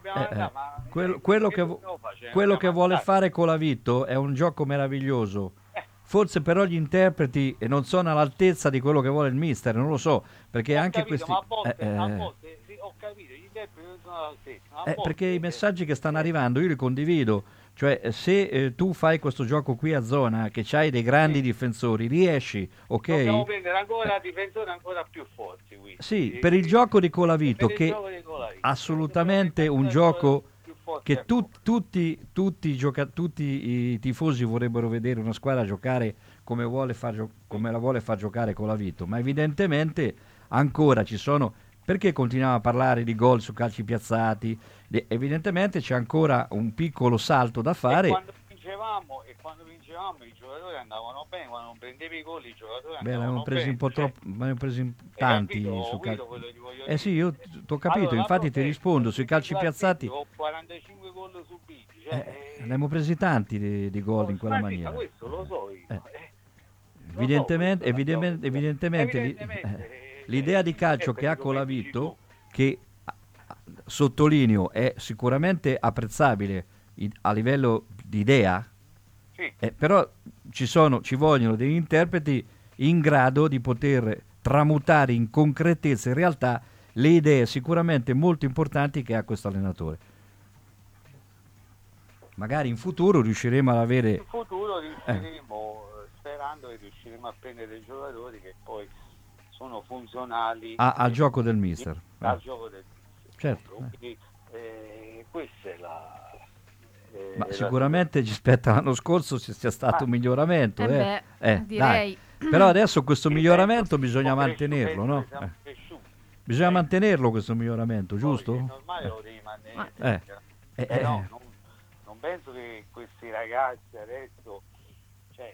che vuole fare Colavitto è un gioco meraviglioso. Forse però gli interpreti non sono all'altezza di quello che vuole il mister, non lo so, perché anche questi... Ma a volte ho capito, gli interpreti non sono all'altezza. Perché i messaggi che stanno arrivando io li condivido, cioè se tu fai questo gioco qui a zona, che c'hai dei grandi difensori, riesci, ok? Dobbiamo prendere ancora difensori ancora più forti. Quindi. Sì, per il gioco di Colavitto, che assolutamente un gioco... che tutti i tifosi vorrebbero vedere una squadra giocare come la vuole far giocare Colavitto, ma evidentemente ancora ci sono, perché continuiamo a parlare di gol su calci piazzati, evidentemente c'è ancora un piccolo salto da fare. E quando vincevamo i giocatori andavano bene, quando non prendevi i gol i giocatori andavano presi bene. Un po' troppo, ma ne ho presi tanti su calci. Sì, io t'ho capito, allora, infatti ti rispondo sui calci piazzati. Ho 45 gol subiti, Cioè, ne abbiamo presi tanti di gol in quella maniera. Ma questo lo so io. Evidentemente l'idea di calcio che ha Colavito, che sottolineo è sicuramente apprezzabile a livello di idea, però ci vogliono degli interpreti in grado di poter tramutare in concretezza, in realtà, le idee sicuramente molto importanti che ha questo allenatore. Magari in futuro riusciremo ad avere... In futuro riusciremo, sperando che riusciremo a prendere dei giocatori che poi sono funzionali al gioco del mister. Al gioco del mister. Certo. Quindi, questa è la... Ma sicuramente rispetto all'anno scorso sia stato un miglioramento. Direi. Dai. Però adesso questo miglioramento bisogno mantenerlo, no? Bisogna mantenerlo questo miglioramento, giusto? È normale, lo devi mantenere. Però non penso che questi ragazzi adesso, cioè,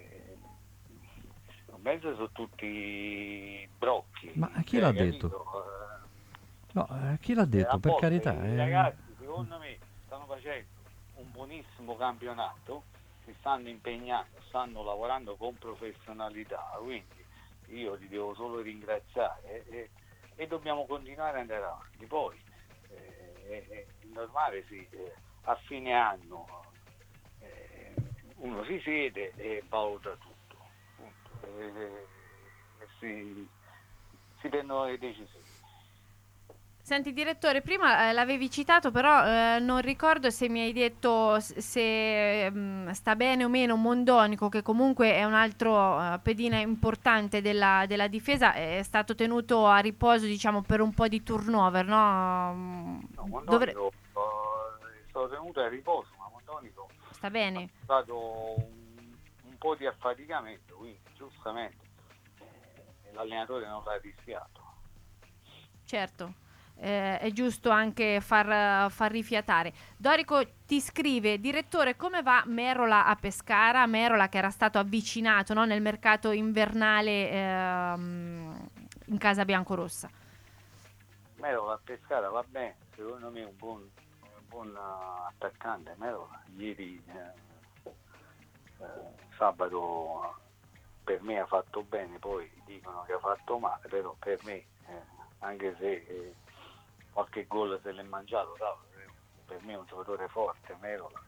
non penso che sono tutti brocchi. Ma chi l'ha detto? No, chi l'ha detto, per carità. I ragazzi, secondo me, stanno facendo un buonissimo campionato, si stanno impegnando, stanno lavorando con professionalità, quindi io li devo solo ringraziare e dobbiamo continuare ad andare avanti. Poi è normale, a fine anno uno si siede e valuta tutto, si prendono le decisioni. Senti direttore, prima l'avevi citato, però non ricordo se mi hai detto se sta bene o meno Mondonico, che comunque è un altro pedina importante della difesa, è stato tenuto a riposo, diciamo, per un po' di turnover, no? Mondonico è stato tenuto a riposo, ma Mondonico sta bene. È stato un po' di affaticamento, quindi giustamente l'allenatore non l'ha rischiato. Certo. È giusto anche far rifiatare. Dorico ti scrive: direttore, come va Merola a Pescara? Merola che era stato avvicinato, no, nel mercato invernale in casa biancorossa. Merola a Pescara va bene, secondo me è un buon attaccante. Merola ieri sabato per me ha fatto bene, poi dicono che ha fatto male, però per me anche se qualche gol se l'è mangiato, per me è un giocatore forte, Merola,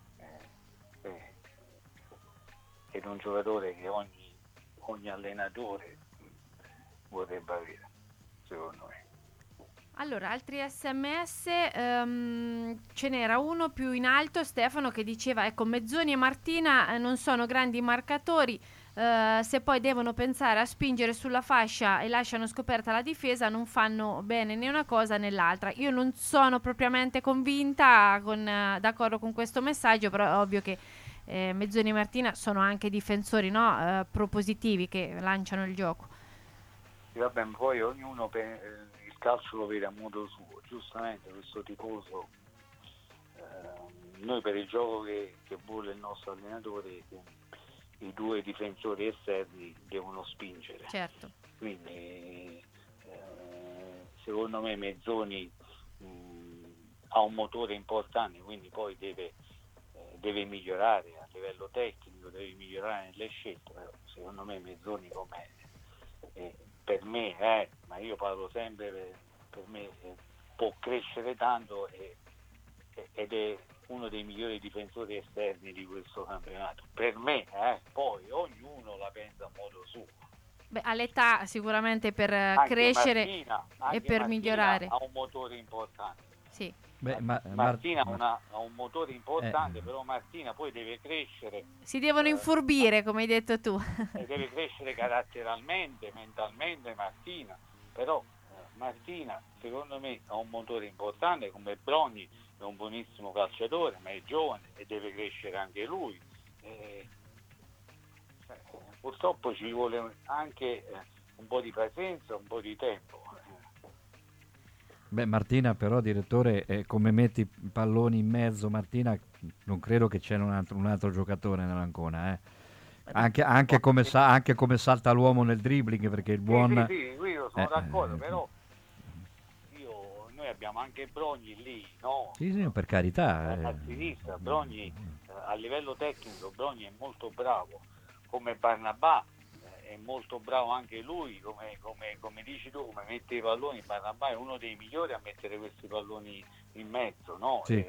ed è un giocatore che ogni allenatore vorrebbe avere, secondo me. Allora, altri sms, ce n'era uno più in alto, Stefano, che diceva: ecco, Mezzoni e Martina non sono grandi marcatori, se poi devono pensare a spingere sulla fascia e lasciano scoperta la difesa, non fanno bene né una cosa né l'altra. Io non sono propriamente convinta, d'accordo con questo messaggio, però è ovvio che Mezzoni e Martina sono anche difensori, no? Propositivi, che lanciano il gioco. Sì, vabbè, poi ognuno il calcio lo vede a modo suo, giustamente questo tifoso, noi per il gioco che vuole il nostro allenatore, i due difensori esterni devono spingere. Certo. Quindi secondo me Mezzoni ha un motore importante, quindi poi deve migliorare a livello tecnico, deve migliorare nelle scelte, però secondo me Mezzoni per me, ma io parlo sempre per me, può crescere tanto ed è uno dei migliori difensori esterni di questo campionato, per me, poi ognuno la pensa a modo suo. Beh, all'età sicuramente per anche crescere Martina, e per migliorare. Ha un motore importante. Sì. Beh, Martina ha un motore importante, però Martina poi deve crescere. Si devono infurbire, come hai detto tu. E deve crescere caratterialmente, mentalmente Martina, però Martina secondo me ha un motore importante, come Brogni è un buonissimo calciatore, ma è giovane e deve crescere anche lui. Purtroppo ci vuole anche un po' di pazienza, un po' di tempo. Beh, Martina però, direttore, come metti i palloni in mezzo, Martina, non credo che c'è un altro giocatore nell'Ancona, anche come salta l'uomo nel dribbling, perché il buon... Sì, io sono d'accordo, però noi abbiamo anche Brogni lì, no? Sì, per carità. A sinistra, Brogni a livello tecnico, Brogni è molto bravo, come Barnabà è molto bravo anche lui, come dici tu, come mette i palloni. Barnabà è uno dei migliori a mettere questi palloni in mezzo, no? Sì.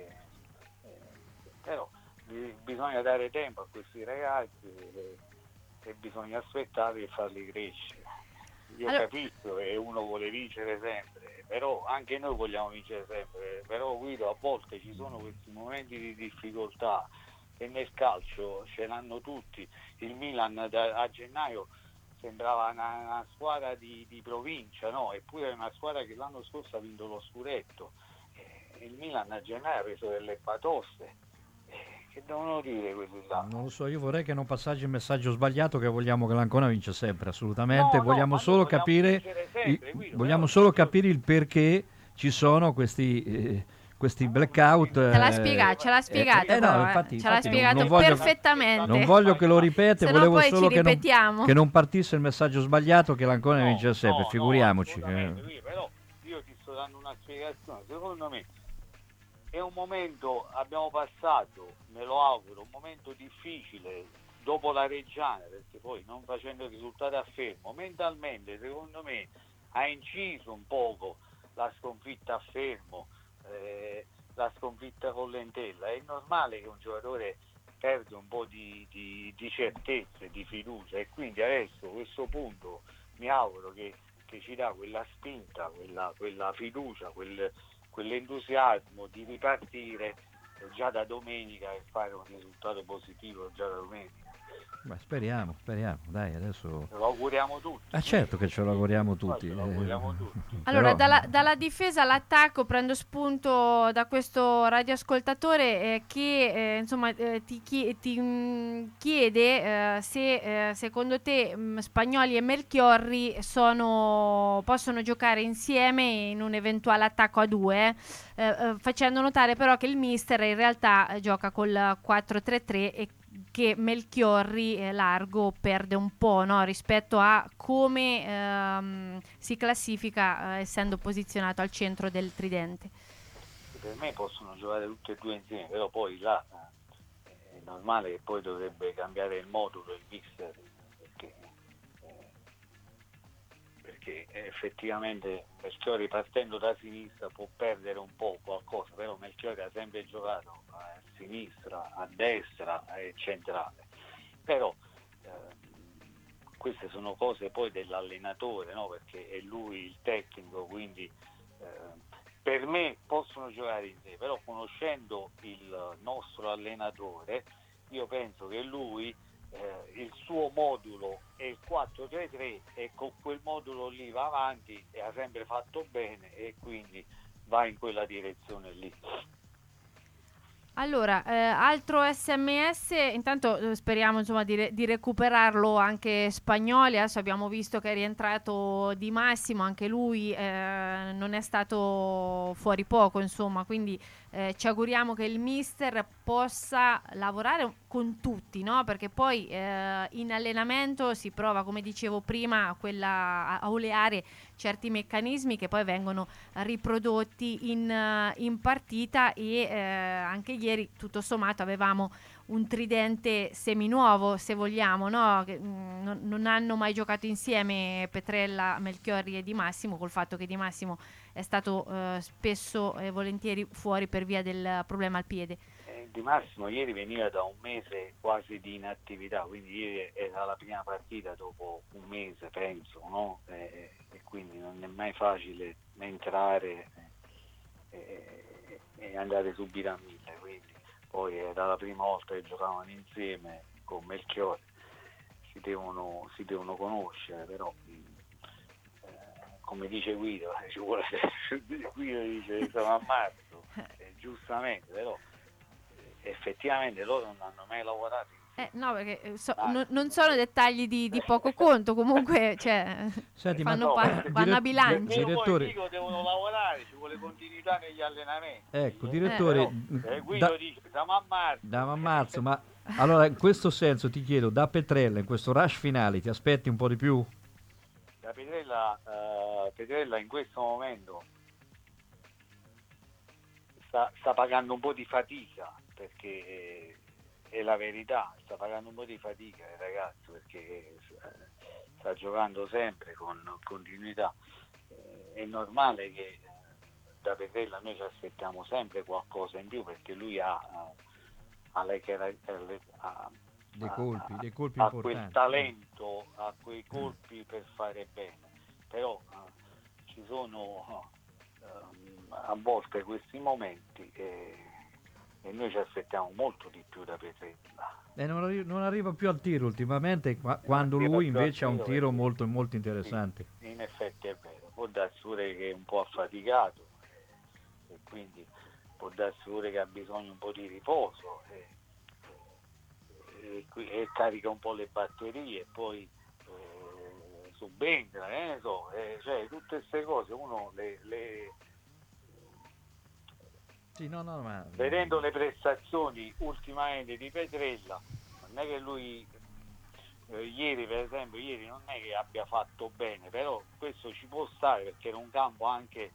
Però bisogna dare tempo a questi ragazzi e bisogna aspettare e farli crescere. Io capisco che uno vuole vincere sempre, però anche noi vogliamo vincere sempre, però Guido, a volte ci sono questi momenti di difficoltà e nel calcio ce l'hanno tutti. Il Milan a gennaio sembrava una squadra di provincia, no? Eppure è una squadra che l'anno scorso ha vinto lo scudetto. Il Milan a gennaio ha preso delle batoste. Che devono dire quelli là? Non lo so, io vorrei che non passasse il messaggio sbagliato che vogliamo che l'Ancona vince sempre, assolutamente. Vogliamo solo capire vogliamo solo capire il perché ci sono questi blackout. Ce l'ha spiegato, no, infatti, ce l'ha spiegato perfettamente. Non voglio che lo ripete, se volevo no poi solo ci ripetiamo. che non partisse il messaggio sbagliato che l'Ancona vince sempre, figuriamoci. Però io ti sto dando una spiegazione, secondo me è un momento, abbiamo passato, me lo auguro, un momento difficile dopo la Reggiana, perché poi non facendo il risultato a Fermo, mentalmente secondo me ha inciso un poco la sconfitta a Fermo, la sconfitta con l'Entella. È normale che un giocatore perde un po' di certezze, di fiducia, e quindi adesso a questo punto mi auguro che ci dà quella spinta, quella fiducia, quell'entusiasmo di ripartire già da domenica e fare un risultato positivo già da domenica. Beh, speriamo, dai, adesso Ce lo auguriamo tutti. certo che ce lo auguriamo tutti. Allora, Però dalla difesa all'attacco prendo spunto da questo radioascoltatore che insomma ti chiede se secondo te Spagnoli e Melchiorri possono giocare insieme in un eventuale attacco a due, facendo notare però che il mister in realtà gioca col 4-3-3 e che Melchiorri largo perde un po', no? Rispetto a come si classifica essendo posizionato al centro del tridente. Per me possono giocare tutte e due insieme, però poi là è normale che poi dovrebbe cambiare il modulo, il mister, perché effettivamente Melchiorri partendo da sinistra può perdere un po' qualcosa, però Melchiorri ha sempre giocato a sinistra, a destra e centrale. Però queste sono cose poi dell'allenatore, no? Perché è lui il tecnico, quindi per me possono giocare insieme, però conoscendo il nostro allenatore io penso che lui il suo modulo è il 4-3-3 e con quel modulo lì va avanti e ha sempre fatto bene e quindi va in quella direzione lì. Allora, altro SMS, intanto speriamo insomma di recuperarlo anche Spagnoli. Adesso abbiamo visto che è rientrato Di Massimo, anche lui non è stato fuori poco, insomma, quindi ci auguriamo che il mister possa lavorare con tutti, no? Perché poi in allenamento si prova, come dicevo prima, a oleare certi meccanismi che poi vengono riprodotti in partita e anche ieri tutto sommato avevamo un tridente seminuovo, se vogliamo, no? Che, non hanno mai giocato insieme Petrella, Melchiorri e Di Massimo, col fatto che Di Massimo è stato spesso e volentieri fuori per via del problema al piede. Di Massimo ieri veniva da un mese quasi di inattività, quindi ieri era la prima partita dopo un mese, penso, no? E quindi non è mai facile entrare e andare subito a 1000, quindi poi era la prima volta che giocavano insieme con Melchiorri, si devono conoscere, però come dice Guido, ci vuole Guido dice siamo a marzo, giustamente, però effettivamente loro non hanno mai lavorato. No, perché non sono dettagli di poco conto, comunque Senti, vanno a bilancio. Direttore, dico, devono lavorare, ci vuole continuità negli allenamenti. Ecco, direttore, Guido dice siamo a marzo. Ma allora in questo senso ti chiedo, da Petrella in questo rush finale ti aspetti un po' di più? Da Petrella in questo momento sta pagando un po' di fatica, perché è la verità, sta pagando un po' di fatica il ragazzo, perché sta giocando sempre con continuità. È normale che da Petrella noi ci aspettiamo sempre qualcosa in più, perché lui ha dei colpi ha importanti. quel talento, ha quei colpi per fare bene, però ci sono a volte questi momenti e noi ci aspettiamo molto di più da Petrella. Non arriva più al tiro ultimamente, quando lui invece ha un tiro molto, molto interessante. Sì, in effetti è vero, può darsi pure che è un po' affaticato e quindi può darsi pure che ha bisogno un po' di riposo e carica un po' le batterie, poi subentra, cioè tutte queste cose uno Sì, ma... vedendo le prestazioni ultimamente di Petrella, non è che lui ieri per esempio non è che abbia fatto bene, però questo ci può stare, perché era un campo anche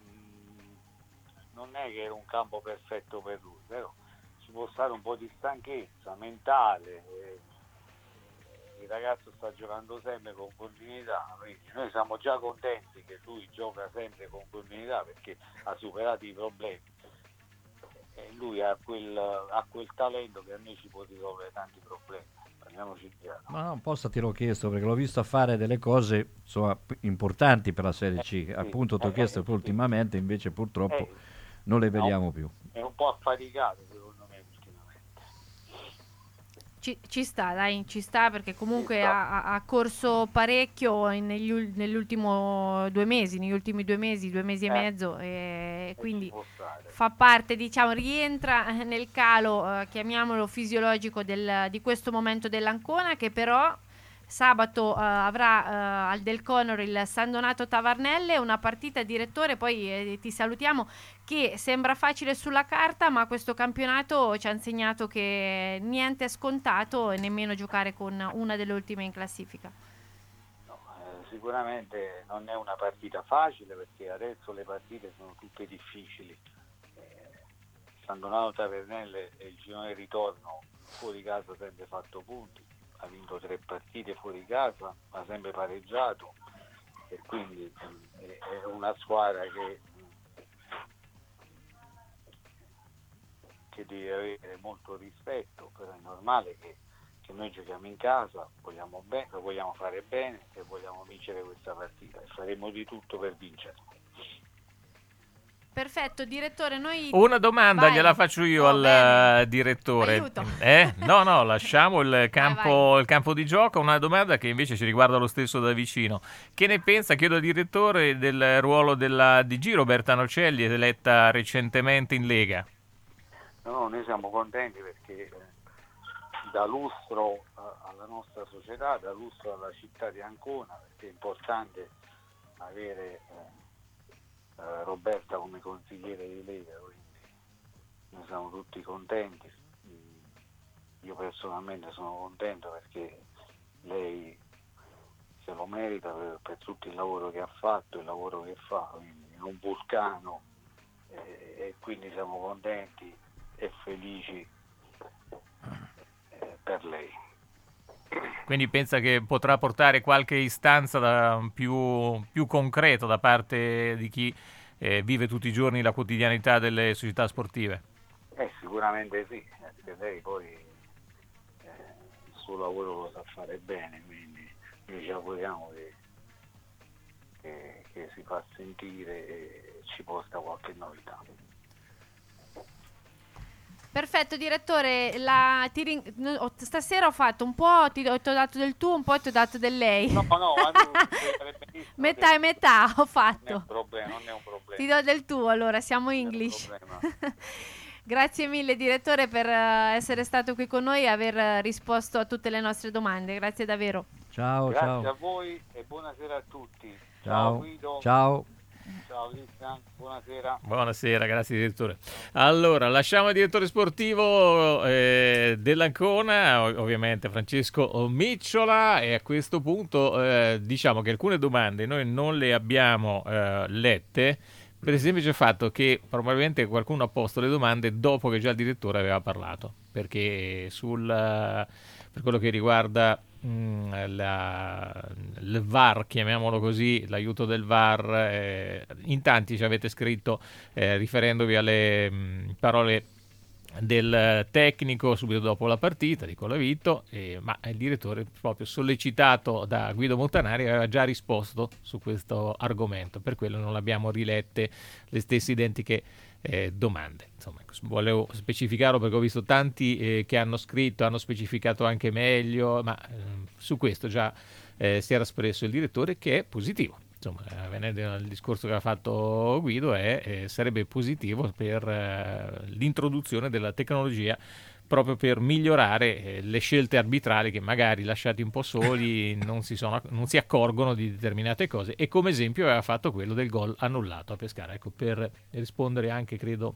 non è che era un campo perfetto per lui, però ci può stare un po' di stanchezza mentale, il ragazzo sta giocando sempre con continuità, quindi noi siamo già contenti che lui gioca sempre con continuità, perché ha superato i problemi e lui ha quel talento che a noi ci può risolvere tanti problemi, parliamoci chiaro. Ma no, apposta te l'ho chiesto perché l'ho visto fare delle cose insomma importanti per la Serie C, sì, appunto ti ho chiesto sì. Ultimamente invece purtroppo non le vediamo più. È un po' affaticato secondo me ultimamente. Ci sta, dai, ci sta, perché comunque ha corso parecchio negli ultimi 2 mesi, 2 mesi e mezzo, e quindi fa parte, diciamo, rientra nel calo, chiamiamolo fisiologico di questo momento dell'Ancona, che però sabato avrà al Del Conor il San Donato Tavarnelle, una partita, direttore, poi ti salutiamo, che sembra facile sulla carta, ma questo campionato ci ha insegnato che niente è scontato e nemmeno giocare con una delle ultime in classifica. No, sicuramente non è una partita facile, perché adesso le partite sono tutte difficili. San Donato Tavarnelle e il girone ritorno fuori casa ha sempre fatto punti, ha vinto 3 partite fuori casa, ha sempre pareggiato, e quindi è una squadra che deve avere molto rispetto, però è normale che noi giochiamo in casa, vogliamo fare bene e vogliamo vincere questa partita, e faremo di tutto per vincere. Perfetto, direttore, noi... Una domanda gliela faccio io al bene. direttore. Aiuto. No, lasciamo il campo di gioco. Una domanda che invece ci riguarda lo stesso da vicino. Che ne pensa, chiedo al direttore, del ruolo della DG Roberta Nocelli, eletta recentemente in Lega? No, noi siamo contenti perché dà lustro alla nostra società, dà lustro alla città di Ancona, perché è importante avere Roberta come consigliere di Lega, quindi noi siamo tutti contenti. Io personalmente sono contento perché lei se lo merita per tutto il lavoro che ha fatto, il lavoro che fa, quindi è un vulcano, e quindi siamo contenti e felici per lei. Quindi pensa che potrà portare qualche istanza più concreta da parte di chi vive tutti i giorni la quotidianità delle società sportive? Sicuramente sì, perché lei poi il suo lavoro lo sa fare bene, quindi noi ci auguriamo che si fa sentire e ci porta qualche novità. Perfetto, direttore, stasera ho fatto un po', ti ho dato del tu, un po' ti ho dato del lei. No, metà e metà ho fatto. Non è un problema. Ti do del tu, allora, siamo English. Grazie mille, direttore, per essere stato qui con noi e aver risposto a tutte le nostre domande. Grazie davvero. Ciao. Grazie a voi e buonasera a tutti. Ciao Guido. Ciao Cristian, buonasera. Buonasera, grazie direttore. Allora, lasciamo il direttore sportivo dell'Ancona, ovviamente Francesco Micciola, e a questo punto diciamo che alcune domande noi non le abbiamo lette, Per il semplice fatto che probabilmente qualcuno ha posto le domande dopo che già il direttore aveva parlato, perché per quello che riguarda il VAR, chiamiamolo così, l'aiuto del VAR, in tanti ci avete scritto riferendovi alle parole del tecnico subito dopo la partita di Colavito, ma il direttore, proprio sollecitato da Guido Montanari, aveva già risposto su questo argomento, per quello non l'abbiamo rilette le stesse identiche domande. Insomma, volevo specificarlo perché ho visto tanti che hanno scritto, hanno specificato anche meglio, ma su questo già si era espresso il direttore, che è positivo. Insomma, venendo al discorso che ha fatto Guido, sarebbe positivo per l'introduzione della tecnologia, proprio per migliorare le scelte arbitrali che magari lasciati un po' soli non si accorgono di determinate cose, e come esempio aveva fatto quello del gol annullato a Pescara. Ecco, per rispondere anche, credo,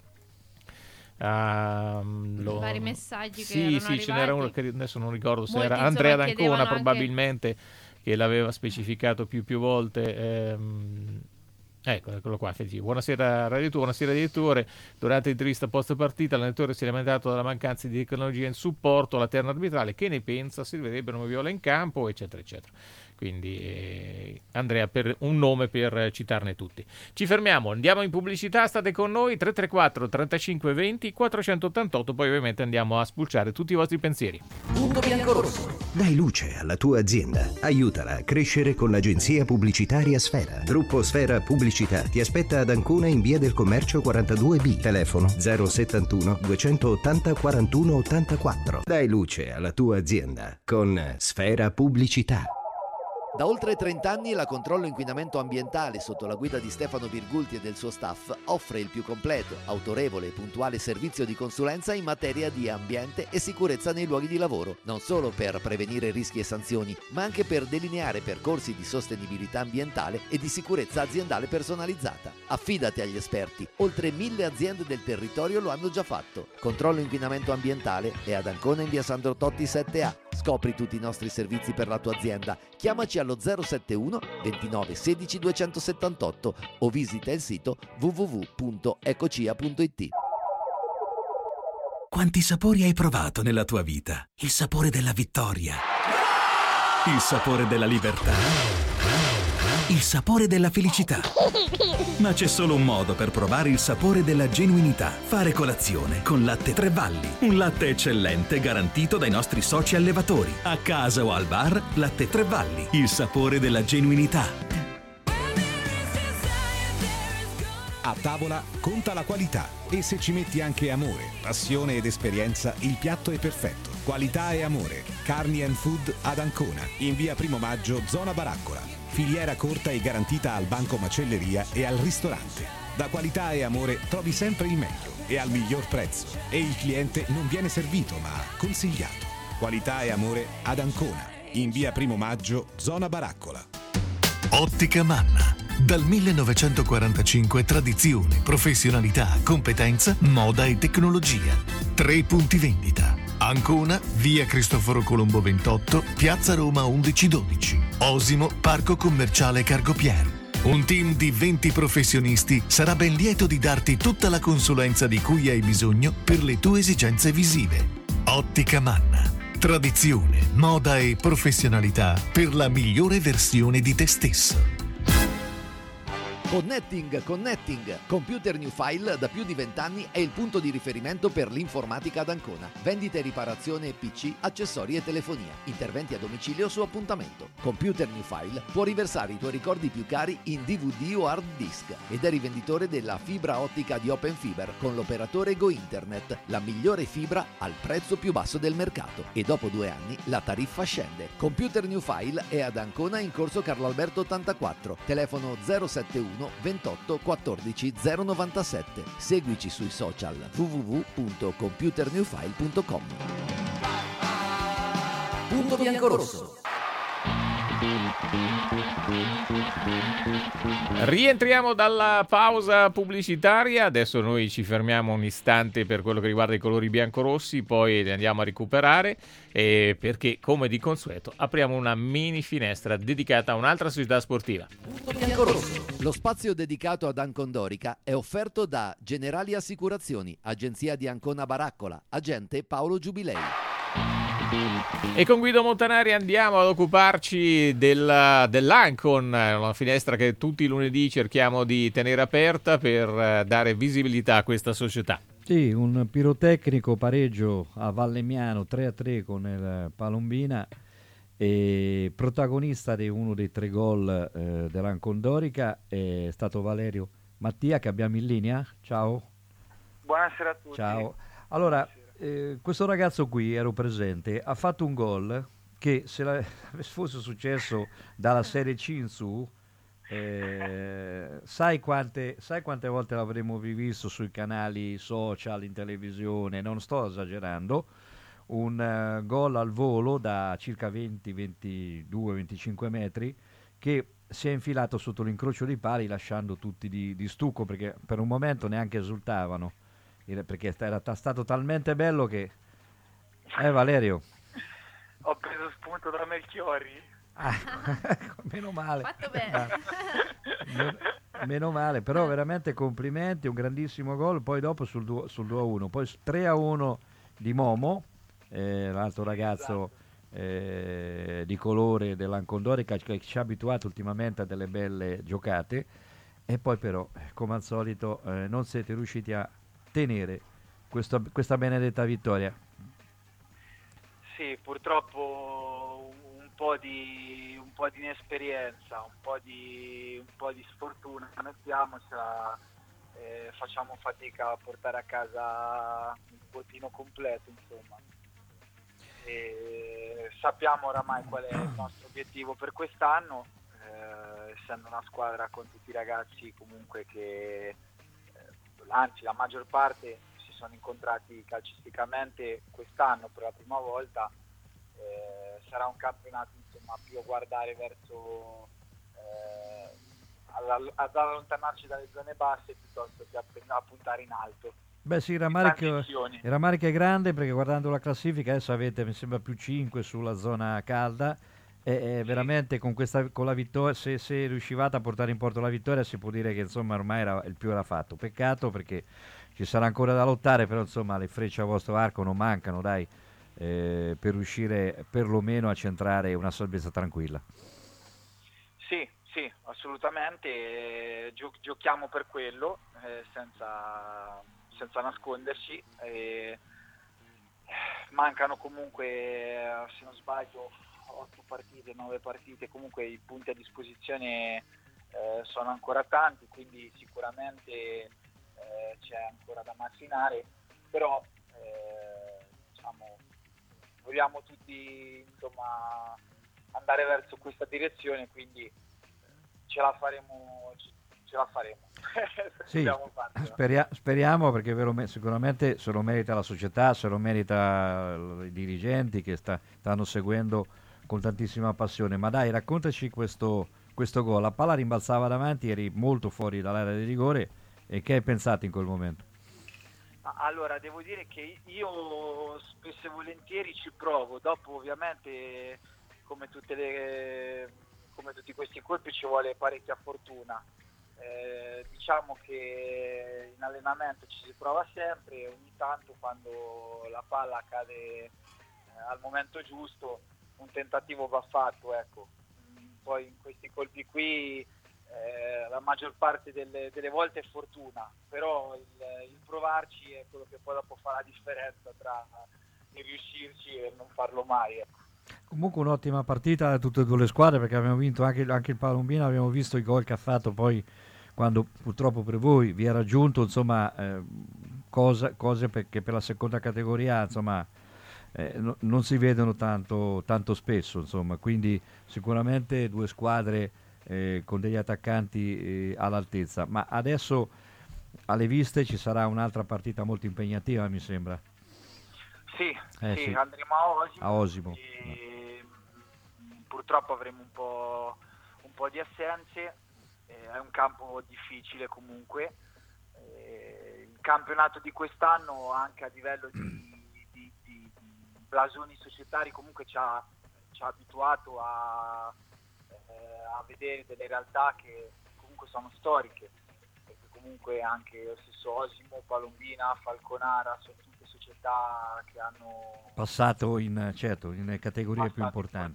vari messaggi che erano arrivati. Ce n'era uno che adesso non ricordo se molti, era Andrea insomma, D'Ancona probabilmente anche... che l'aveva specificato più volte. Eccolo qua. Buonasera Radio 2, buonasera direttore. Durante l'intervista post partita l'allenatore si è lamentato della mancanza di tecnologia in supporto alla terna arbitrale. Che ne pensa? Servirebbero nuove viola in campo, eccetera eccetera. Quindi Andrea, per un nome per citarne tutti. Ci fermiamo, andiamo in pubblicità, state con noi, 334 35 20 488, poi ovviamente andiamo a spulciare tutti i vostri pensieri. Punto bianco-rosso. Dai luce alla tua azienda, aiutala a crescere con l'agenzia pubblicitaria Sfera. Gruppo Sfera Pubblicità ti aspetta ad Ancona in via del Commercio 42B, telefono 071 280 41 84. Dai luce alla tua azienda con Sfera Pubblicità. Da oltre 30 anni la Controllo Inquinamento Ambientale, sotto la guida di Stefano Virgulti e del suo staff, offre il più completo, autorevole e puntuale servizio di consulenza in materia di ambiente e sicurezza nei luoghi di lavoro, non solo per prevenire rischi e sanzioni, ma anche per delineare percorsi di sostenibilità ambientale e di sicurezza aziendale personalizzata. Affidati agli esperti, oltre 1000 aziende del territorio lo hanno già fatto. Controllo Inquinamento Ambientale è ad Ancona in via Sandro Totti 7A. Scopri tutti i nostri servizi per la tua azienda. Chiamaci allo 071 29 16 278 o visita il sito www.ecocia.it. Quanti sapori hai provato nella tua vita? Il sapore della vittoria, il sapore della libertà, il sapore della felicità. Ma c'è solo un modo per provare il sapore della genuinità: fare colazione con Latte Tre Valli. Un latte eccellente garantito dai nostri soci allevatori. A casa o al bar, Latte Tre Valli, il sapore della genuinità. A tavola conta la qualità, e se ci metti anche amore, passione ed esperienza, il piatto è perfetto. Qualità e amore. Carni and Food ad Ancona, in via Primo Maggio, zona Baraccola. Filiera corta e garantita al banco macelleria e al ristorante. Da Qualità e Amore trovi sempre il meglio e al miglior prezzo, e il cliente non viene servito ma consigliato. Qualità e Amore ad Ancona, in via Primo Maggio, zona Baraccola. Ottica Manna. Dal 1945 tradizione, professionalità, competenza, moda e tecnologia. 3 punti vendita. Ancona, via Cristoforo Colombo 28, piazza Roma 1112. Osimo, parco commerciale Cargopier. Un team di 20 professionisti sarà ben lieto di darti tutta la consulenza di cui hai bisogno per le tue esigenze visive. Ottica Manna. Tradizione, moda e professionalità per la migliore versione di te stesso. Connecting. Computer New File da più di 20 anni è il punto di riferimento per l'informatica ad Ancona. Vendita e riparazione PC, accessori e telefonia. Interventi a domicilio su appuntamento. Computer New File può riversare i tuoi ricordi più cari in DVD o hard disk ed è rivenditore della fibra ottica di Open Fiber con l'operatore Go Internet, la migliore fibra al prezzo più basso del mercato. E dopo 2 anni la tariffa scende. Computer New File è ad Ancona in corso Carlo Alberto 84. Telefono 071 28 14 097. Seguici sui social www.computernewfile.com. Punto bianco-rosso. Rientriamo dalla pausa pubblicitaria, adesso noi ci fermiamo un istante per quello che riguarda i colori biancorossi, poi li andiamo a recuperare perché come di consueto apriamo una mini finestra dedicata a un'altra società sportiva. Biancorosso. Lo spazio dedicato ad Ancondorica è offerto da Generali Assicurazioni, agenzia di Ancona Baraccola, agente Paolo Giubilei. E con Guido Montanari andiamo ad occuparci dell'Ancon, una finestra che tutti i lunedì cerchiamo di tenere aperta per dare visibilità a questa società. Sì, un pirotecnico pareggio a Vallemmiano 3-3 con il Palombina, e protagonista di uno dei 3 gol dell'Ancondorica è stato Valerio Mattia, che abbiamo in linea. Ciao. Buonasera a tutti. Ciao. Allora, questo ragazzo qui, ero presente, ha fatto un gol che se fosse successo dalla Serie C in su, sai quante volte l'avremmo rivisto sui canali social, in televisione, non sto esagerando, un gol al volo da circa 20, 22, 25 metri che si è infilato sotto l'incrocio dei pali lasciando tutti di stucco, perché per un momento neanche esultavano, perché era stato talmente bello che Valerio, ho preso spunto da Melchiorri. Meno male. Fatto bene. Meno male, però veramente complimenti, un grandissimo gol. Poi dopo sul 2-1, poi 3-1 di Momo, l'altro ragazzo di colore dell'Ancondorica, che ci ha abituato ultimamente a delle belle giocate, e poi però come al solito non siete riusciti a tenere questa benedetta vittoria. Sì, purtroppo un po' di inesperienza, un po' di sfortuna, mettiamocela, facciamo fatica a portare a casa il bottino completo, insomma. Sappiamo oramai qual è il nostro obiettivo per quest'anno, essendo una squadra con tutti i ragazzi comunque che anzi la maggior parte si sono incontrati calcisticamente quest'anno per la prima volta. Sarà un campionato insomma più a guardare verso ad allontanarci dalle zone basse piuttosto che a puntare in alto. Beh sì, il rammarico è grande, perché guardando la classifica adesso avete, mi sembra, più 5 sulla zona calda, e veramente con la vittoria, se riuscivate a portare in porto la vittoria, si può dire che insomma ormai il più era fatto. Peccato, perché ci sarà ancora da lottare, però insomma le frecce a vostro arco non mancano, dai, per riuscire perlomeno a centrare una salvezza tranquilla. Sì, assolutamente, giochiamo per quello, senza nasconderci. Mancano comunque, se non sbaglio, 9 partite, comunque i punti a disposizione sono ancora tanti, quindi sicuramente c'è ancora da macinare, però diciamo, vogliamo tutti insomma andare verso questa direzione, quindi ce la faremo. Sì, speriamo, perché sicuramente se lo merita la società, se lo merita i dirigenti che stanno seguendo con tantissima passione. Ma dai, raccontaci questo gol. La palla rimbalzava davanti, eri molto fuori dall'area di rigore, e che hai pensato in quel momento? Allora, devo dire che io spesso e volentieri ci provo, dopo ovviamente come tutti questi colpi ci vuole parecchia fortuna. Diciamo che in allenamento ci si prova sempre, ogni tanto quando la palla cade al momento giusto un tentativo va fatto, ecco. Poi in questi colpi qui la maggior parte delle volte è fortuna, però il provarci è quello che poi dopo fa la differenza tra il riuscirci e non farlo mai, ecco. Comunque un'ottima partita da tutte e due le squadre, perché abbiamo vinto anche il Palombino, abbiamo visto i gol che ha fatto poi quando purtroppo per voi vi ha raggiunto, insomma, cose che per la seconda categoria insomma non si vedono tanto spesso, insomma, quindi sicuramente due squadre con degli attaccanti all'altezza. Ma adesso alle viste ci sarà un'altra partita molto impegnativa, mi sembra. Sì, andremo a Osimo. purtroppo avremo un po' di assenze, è un campo difficile comunque. Il campionato di quest'anno anche a livello di blasoni societari comunque ci ha abituato a vedere delle realtà che comunque sono storiche, perché comunque anche lo stesso Osimo, Palombina, Falconara sono tutte società che hanno passato in categorie più importanti.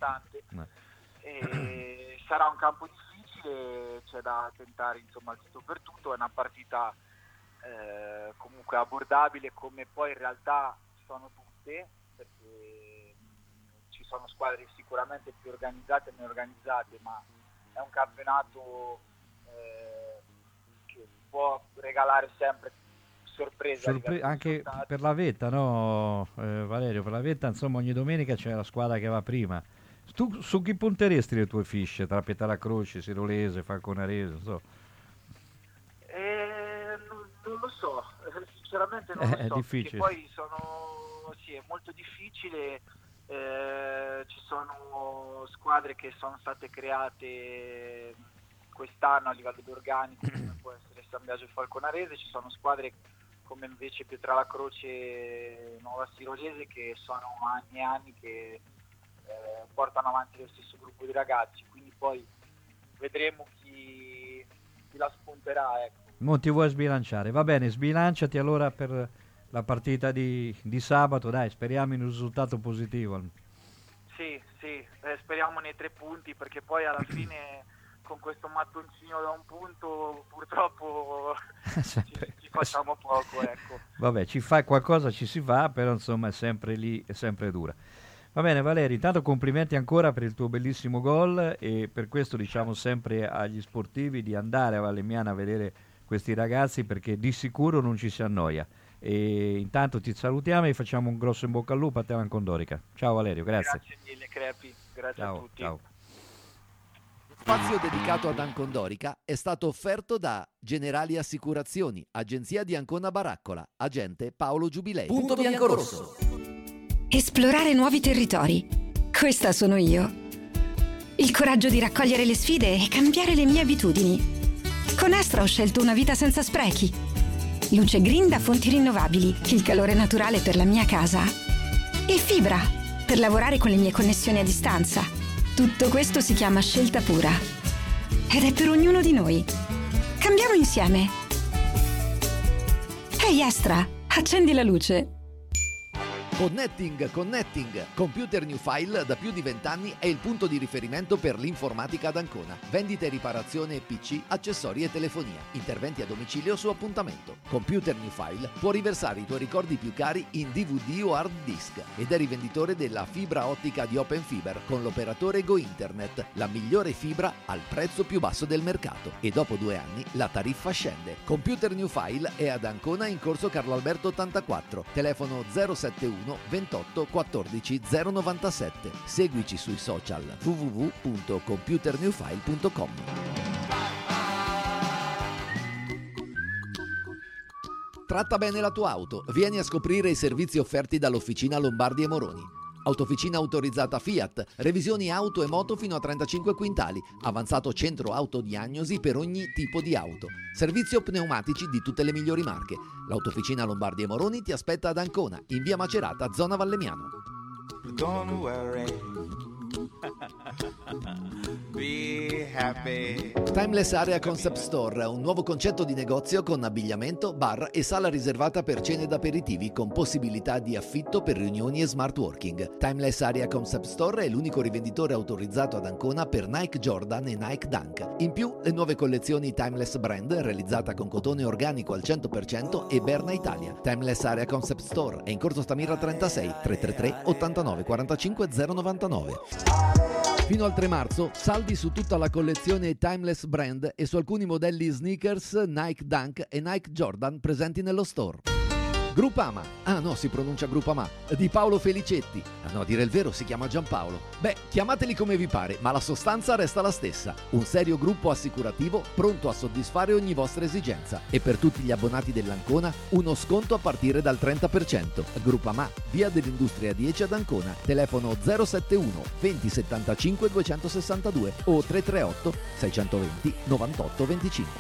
E sarà un campo difficile, c'è da tentare insomma il tutto per tutto, è una partita comunque abbordabile come poi in realtà sono tutte, perché ci sono squadre sicuramente più organizzate e meno organizzate, ma è un campionato che può regalare sempre sorprese anche per la vetta, no Valerio? Per la vetta insomma ogni domenica c'è la squadra che va prima. Tu su chi punteresti le tue fiche tra Pietralacroce, Sirolese, Falconarese? Non so. Non lo so, sinceramente non lo so. È difficile. Poi è molto difficile. Ci sono squadre che sono state create quest'anno a livello di organico, come può essere San Biagio e Falconarese, ci sono squadre come invece Pietralacroce e Nuova Sirolese che sono anni e anni che portano avanti lo stesso gruppo di ragazzi, quindi poi vedremo chi la spunterà, ecco. Non ti vuoi sbilanciare? Va bene, sbilanciati allora per la partita di sabato, dai, speriamo in un risultato positivo. Sì, speriamo nei 3 punti, perché poi alla fine con questo mattoncino da un punto purtroppo ci facciamo poco, ecco. Vabbè, qualcosa ci si fa, però insomma è sempre lì, è sempre dura. Va bene Valerio, intanto complimenti ancora per il tuo bellissimo gol, e per questo diciamo sempre agli sportivi di andare a Valemiana a vedere questi ragazzi, perché di sicuro non ci si annoia. E intanto ti salutiamo e facciamo un grosso in bocca al lupo a te Ancondorica. Ciao Valerio, grazie. Grazie mille Crepi, grazie ciao, a tutti. Ciao. Spazio dedicato ad Ancondorica è stato offerto da Generali Assicurazioni, agenzia di Ancona Baraccola, agente Paolo Giubilei. Punto Biancorosso. Esplorare nuovi territori. Questa sono io. Il coraggio di raccogliere le sfide e cambiare le mie abitudini. Con Estra ho scelto una vita senza sprechi. Luce green da fonti rinnovabili, il calore naturale per la mia casa. E fibra, per lavorare con le mie connessioni a distanza. Tutto questo si chiama scelta pura. Ed è per ognuno di noi. Cambiamo insieme. Ehi Estra, accendi la luce. Connecting. Computer New File da più di 20 anni è il punto di riferimento per l'informatica ad Ancona. Vendita e riparazione PC, accessori e telefonia. Interventi a domicilio o su appuntamento. Computer New File può riversare i tuoi ricordi più cari in DVD o hard disk ed è rivenditore della fibra ottica di Open Fiber con l'operatore Go Internet, la migliore fibra al prezzo più basso del mercato. E dopo 2 anni la tariffa scende. Computer New File è ad Ancona in corso Carlo Alberto 84, telefono 071 28 14 097. Seguici sui social www.computernewfile.com. Tratta bene la tua auto. Vieni a scoprire i servizi offerti dall'Officina Lombardi e Moroni. Autofficina autorizzata Fiat, revisioni auto e moto fino a 35 quintali, avanzato centro autodiagnosi per ogni tipo di auto, servizio pneumatici di tutte le migliori marche. L'Autofficina Lombardi e Moroni ti aspetta ad Ancona, in via Macerata, zona Vallemiano. Don't worry. Be happy. Timeless Area Concept Store, un nuovo concetto di negozio con abbigliamento, bar e sala riservata per cene ed aperitivi con possibilità di affitto per riunioni e smart working. Timeless Area Concept Store è l'unico rivenditore autorizzato ad Ancona per Nike Jordan e Nike Dunk. In più, le nuove collezioni Timeless Brand, realizzata con cotone organico al 100% e Berna Italia. Timeless Area Concept Store è in corso Stamira 36 333 89 45 099. Fino al 3 marzo, saldi su tutta la collezione Timeless Brand e su alcuni modelli sneakers Nike Dunk e Nike Jordan presenti nello store. Groupama, ah no, si pronuncia Groupama, di Paolo Felicetti. Ah no, a dire il vero si chiama Giampaolo. Beh, chiamateli come vi pare, ma la sostanza resta la stessa. Un serio gruppo assicurativo pronto a soddisfare ogni vostra esigenza. E per tutti gli abbonati dell'Ancona, uno sconto a partire dal 30%. Groupama, via dell'Industria 10 ad Ancona, telefono 071 20 75 262 o 338 620 98 25.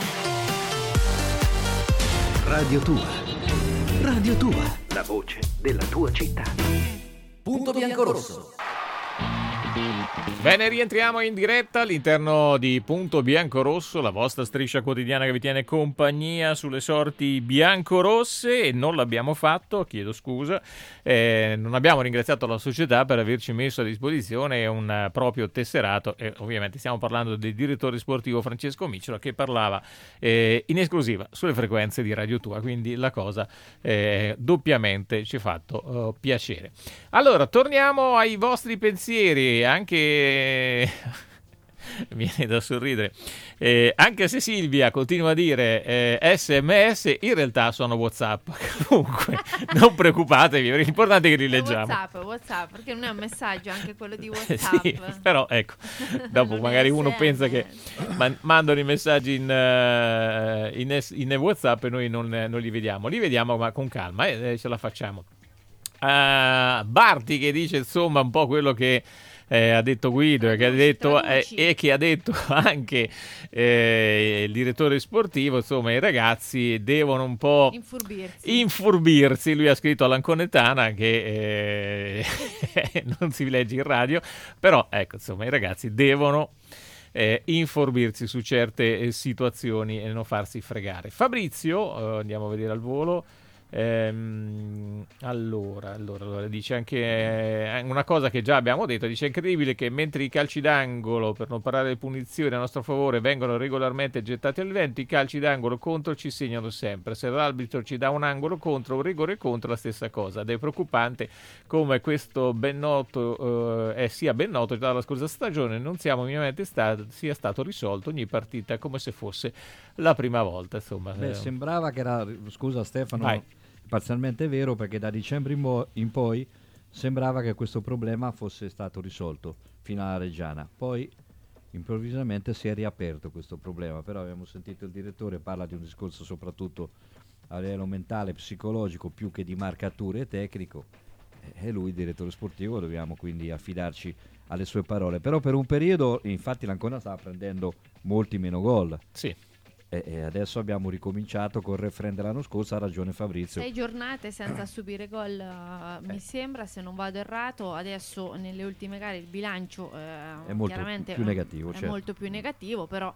Radio Tua. Radio Tua, la voce della tua città. Punto biancorosso. Bene, rientriamo in diretta all'interno di Punto Biancorosso, la vostra striscia quotidiana che vi tiene compagnia sulle sorti biancorosse, e non l'abbiamo fatto, chiedo scusa, non abbiamo ringraziato la società per averci messo a disposizione un proprio tesserato, e ovviamente stiamo parlando del direttore sportivo Francesco Micciola, che parlava in esclusiva sulle frequenze di Radio Tua, quindi la cosa doppiamente ci ha fatto piacere. Allora, torniamo ai vostri pensieri, anche viene da sorridere, anche se Silvia continua a dire SMS, in realtà sono WhatsApp. Comunque non preoccupatevi, perché l'importante è che li leggiamo. WhatsApp, perché non è un messaggio anche quello di WhatsApp. Sì, però ecco, dopo magari uno pensa che mandano i messaggi in WhatsApp e noi non li vediamo ma con calma, ce la facciamo. Barti che dice insomma un po' quello che ha detto Guido e che ha detto anche il direttore sportivo, insomma i ragazzi devono un po' infurbirsi. Lui ha scritto all'Anconetana che non si legge in radio, però ecco, insomma i ragazzi devono infurbirsi su certe situazioni e non farsi fregare. Fabrizio, andiamo a vedere al volo. Allora dice anche una cosa che già abbiamo detto, dice: è incredibile che mentre i calci d'angolo, per non parlare delle punizioni a nostro favore, vengono regolarmente gettati al vento, i calci d'angolo contro ci segnano sempre. Se l'arbitro ci dà un angolo contro, un rigore contro, la stessa cosa, ed è preoccupante come questo ben noto sia ben noto già dalla scorsa stagione, non siamo minimamente sia stato risolto ogni partita come se fosse la prima volta, insomma. Sembrava che era, scusa Stefano, vai. Parzialmente vero, perché da dicembre in poi sembrava che questo problema fosse stato risolto fino alla Reggiana, poi improvvisamente si è riaperto questo problema, però abbiamo sentito il direttore parla di un discorso soprattutto a livello mentale, psicologico, più che di marcature e tecnico, e lui, il direttore sportivo, dobbiamo quindi affidarci alle sue parole. Però per un periodo infatti l'Ancona stava prendendo molti meno gol. Sì. E adesso abbiamo ricominciato col referendum dell'anno scorso, ha ragione Fabrizio. 6 giornate senza subire gol, mi sembra, se non vado errato. Adesso nelle ultime gare il bilancio è molto chiaramente più negativo, è molto più negativo, però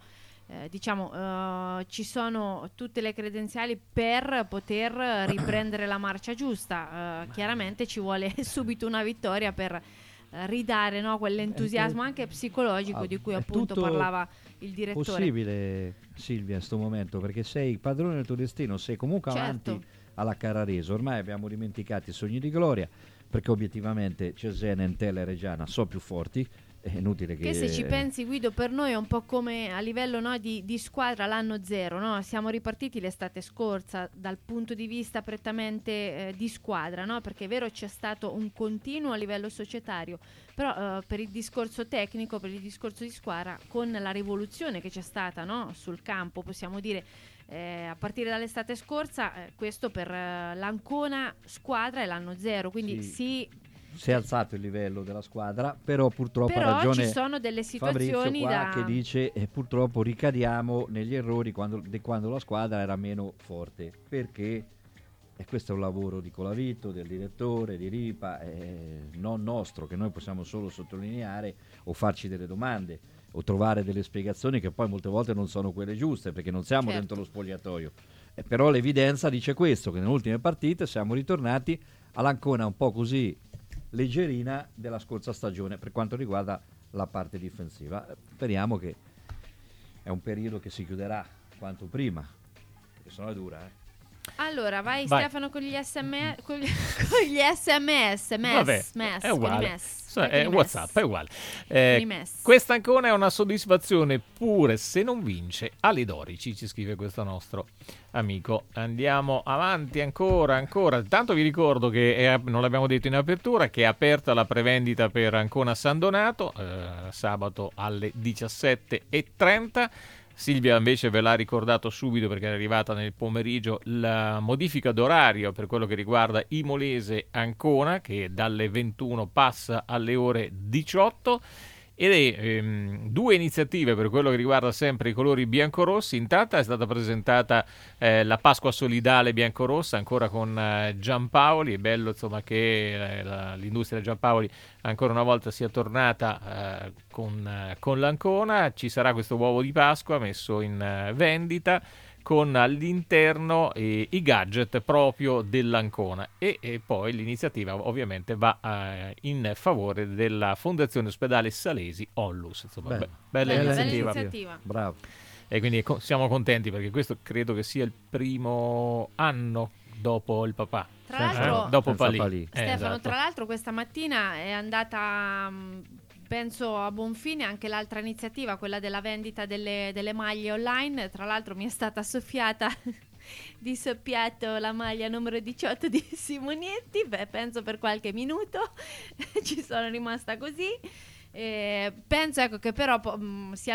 ci sono tutte le credenziali per poter riprendere la marcia giusta. Chiaramente ci vuole subito una vittoria per ridare, no, quell'entusiasmo anche psicologico di cui appunto parlava il direttore. È possibile, Silvia, in questo momento, perché sei padrone del tuo destino, sei comunque avanti alla Carrarese. Ormai abbiamo dimenticato i sogni di gloria, perché obiettivamente Cesena, Entella e Reggiana sono più forti. È inutile che se ci pensi, Guido, per noi è un po' come a livello, no, di squadra l'anno zero, no? Siamo ripartiti l'estate scorsa dal punto di vista prettamente di squadra, no? Perché è vero, c'è stato un continuo a livello societario, però per il discorso tecnico, per il discorso di squadra, con la rivoluzione che c'è stata, no, sul campo, possiamo dire a partire dall'estate scorsa, questo per l'Ancona squadra è l'anno zero, quindi si è alzato il livello della squadra, però purtroppo ha ragione ci sono delle situazioni Fabrizio qua che dice purtroppo ricadiamo negli errori di quando la squadra era meno forte, perché questo è un lavoro di Colavito, del direttore, di Ripa, non nostro, che noi possiamo solo sottolineare o farci delle domande o trovare delle spiegazioni che poi molte volte non sono quelle giuste, perché non siamo dentro lo spogliatoio. Però l'evidenza dice questo, che nelle ultime partite siamo ritornati all'Ancona un po' così leggerina della scorsa stagione per quanto riguarda la parte difensiva. Speriamo che è un periodo che si chiuderà quanto prima, perché sennò è dura. Allora vai Stefano con gli SMS. Con gli SMS. Vabbè, è uguale. WhatsApp è uguale. Questa Ancona è una soddisfazione pure se non vince alle Dorici, ci scrive questo nostro amico. Andiamo avanti ancora. Tanto vi ricordo che non l'abbiamo detto in apertura, che è aperta la prevendita per Ancona San Donato sabato alle 17:30. Silvia invece ve l'ha ricordato subito perché è arrivata nel pomeriggio la modifica d'orario per quello che riguarda Imolese Ancona, che dalle 21 passa alle ore 18, ed due iniziative per quello che riguarda sempre i colori biancorossi. Intanto è stata presentata la Pasqua solidale biancorossa ancora con Giampaoli. È bello insomma che l'industria Giampaoli ancora una volta sia tornata con l'Ancona. Ci sarà questo uovo di Pasqua messo in vendita con all'interno i gadget proprio dell'Ancona e poi l'iniziativa ovviamente va in favore della Fondazione Ospedale Salesi Onlus. Insomma, bella iniziativa. Bravo. E quindi siamo contenti perché questo credo che sia il primo anno dopo il papà. Tra l'altro, dopo Palì. Stefano, Esatto. tra l'altro questa mattina è andata penso a buon fine anche l'altra iniziativa, quella della vendita delle maglie online. Tra l'altro mi è stata soffiata di soppiatto la maglia numero 18 di Simonetti, penso per qualche minuto ci sono rimasta così. Penso ecco che però sia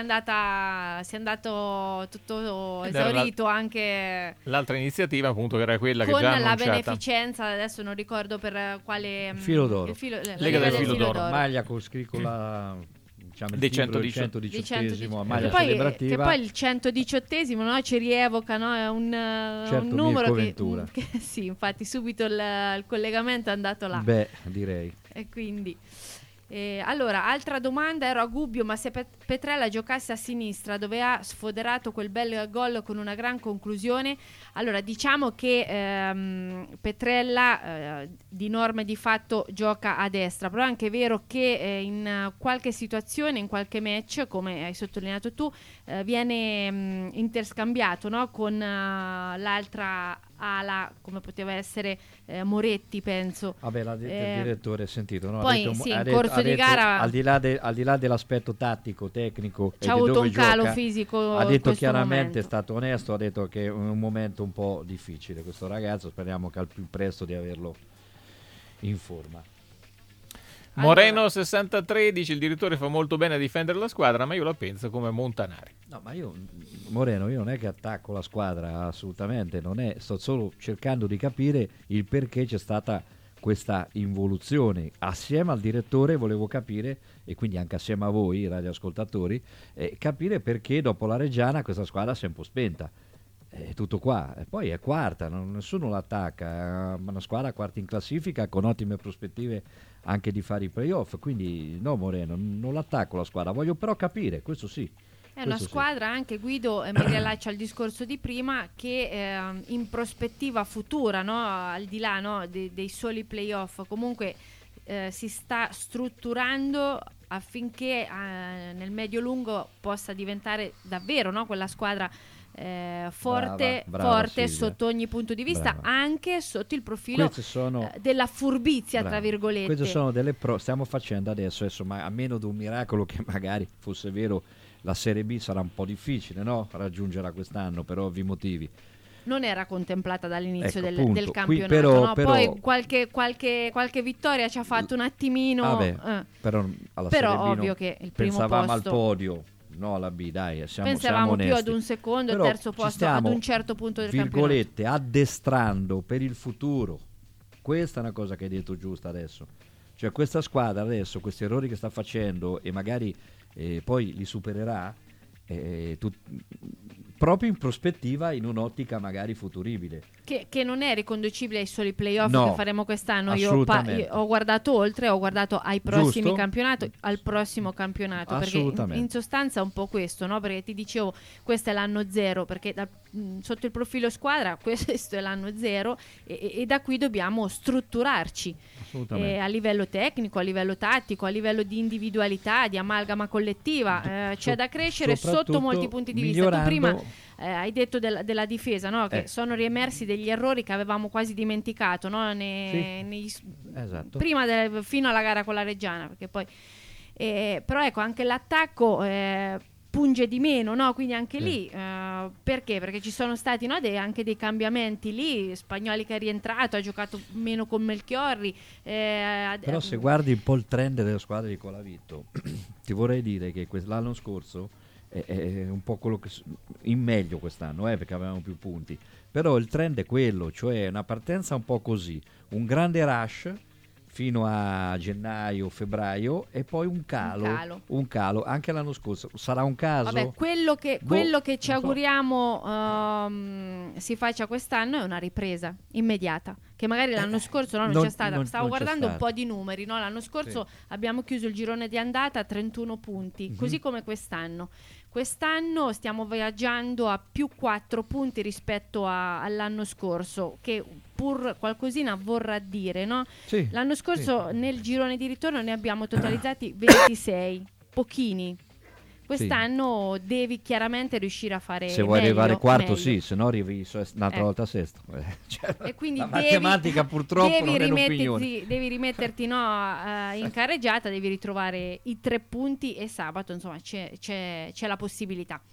andato tutto esaurito anche l'altra iniziativa appunto che era quella con che già la annunciata. Beneficenza, adesso non ricordo per quale Filo d'oro, Lega del Filo d'oro, maglia con scricola diciamo il 118esimo a maglia che celebrativa, che poi il 118esimo, no, ci rievoca, no, è un numero che sì, infatti subito il collegamento è andato là. Direi. E quindi allora, altra domanda, ero a Gubbio, ma se Petrella giocasse a sinistra dove ha sfoderato quel bel gol con una gran conclusione, allora diciamo che Petrella di norma di fatto gioca a destra, però è anche vero che in qualche situazione, in qualche match, come hai sottolineato tu, viene interscambiato, no? Con l'altra ala, come poteva essere Moretti, penso. Vabbè, il direttore, sentito, no? Poi in corso di gara, al di là dell'aspetto tattico, tecnico, c'ha avuto un calo gioca, fisico. ha detto chiaramente, momento. è stato onesto, ha detto che è un momento un po' difficile questo ragazzo, speriamo che al più presto di averlo in forma. Moreno 63 dice: il direttore fa molto bene a difendere la squadra, ma io la penso come Montanari. No, ma Moreno, io non è che attacco la squadra, assolutamente, sto solo cercando di capire il perché c'è stata questa involuzione. Assieme al direttore volevo capire, e quindi anche assieme a voi radioascoltatori, capire perché dopo la Reggiana questa squadra si è un po' spenta. Tutto qua, e poi è quarta, nessuno l'attacca, ma una squadra quarta in classifica con ottime prospettive anche di fare i playoff, quindi no Moreno, non l'attacco la squadra, voglio però capire, questo sì. È una squadra anche, Guido, mi riallaccio al discorso di prima, che in prospettiva futura, no, al di là, no, dei soli playoff, comunque si sta strutturando affinché nel medio-lungo possa diventare davvero, no, quella squadra forte sotto ogni punto di vista, anche sotto il profilo della furbizia, tra virgolette. Queste sono delle stiamo facendo adesso, ma a meno di un miracolo che magari fosse vero, la Serie B sarà un po' difficile, no? Raggiungerla quest'anno per ovvi motivi. Non era contemplata dall'inizio del campionato, però, poi qualche vittoria ci ha fatto un attimino. Però alla Serie B ovvio che il primo pensavamo posto, al podio. No, alla B, dai, pensavamo più ad un secondo e però terzo posto ad un certo punto del campionato. Addestrando per il futuro. Questa è una cosa che hai detto giusta adesso. Cioè questa squadra adesso, questi errori che sta facendo e magari poi li supererà proprio in prospettiva, in un'ottica magari futuribile. Che non è riconducibile ai soli playoff che faremo quest'anno. Io ho guardato oltre, ho guardato ai prossimi campionati, al prossimo campionato, perché in sostanza è un po' questo, no? Perché ti dicevo, questo è l'anno zero, perché sotto il profilo squadra questo è l'anno zero e da qui dobbiamo strutturarci a livello tecnico, a livello tattico, a livello di individualità, di amalgama collettiva. C'è da crescere sotto molti punti di vista. Tu prima hai detto della difesa, no? Che sono riemersi degli errori che avevamo quasi dimenticato, no? Esatto. Prima fino alla gara con la Reggiana, perché poi però ecco, anche l'attacco punge di meno, no? Quindi anche lì perché ci sono stati anche dei cambiamenti lì. Spagnoli che è rientrato, ha giocato meno con Melchiorri, però se guardi un po' il trend della squadra di Colavitto ti vorrei dire che l'anno scorso è un po' quello che in meglio quest'anno, perché avevamo più punti, però il trend è quello, cioè una partenza un po' così, un grande rush fino a gennaio, febbraio e poi un calo anche l'anno scorso. Sarà un caso? Vabbè, quello che ci auguriamo si faccia quest'anno è una ripresa immediata, che magari l'anno scorso non c'è stata. Stavo guardando un po' di numeri, no? L'anno scorso abbiamo chiuso il girone di andata a 31 punti, così come quest'anno. Quest'anno stiamo viaggiando a più 4 punti rispetto all'anno scorso, che pur qualcosina vorrà dire, no? Sì, l'anno scorso nel girone di ritorno ne abbiamo totalizzati 26, pochini. Quest'anno devi chiaramente riuscire a fare se vuoi arrivare quarto, meglio. se no arrivi un'altra volta a sesto. E quindi la matematica purtroppo non è un'opinione. Devi rimetterti in carreggiata, devi ritrovare i 3 punti e sabato insomma c'è la possibilità.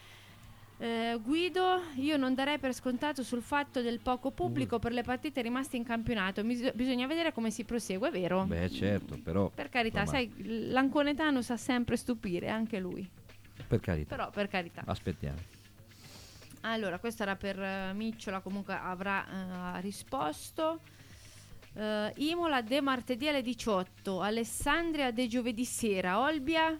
Guido, io non darei per scontato sul fatto del poco pubblico per le partite rimaste in campionato. Bisogna vedere come si prosegue, è vero? Beh, certo, però per carità, insomma, sai, l'anconetano sa sempre stupire, anche lui. Per carità. Però per carità. Aspettiamo. Allora, questo era per Micciola, comunque avrà risposto. Imola de martedì alle 18, Alessandria de giovedì sera, Olbia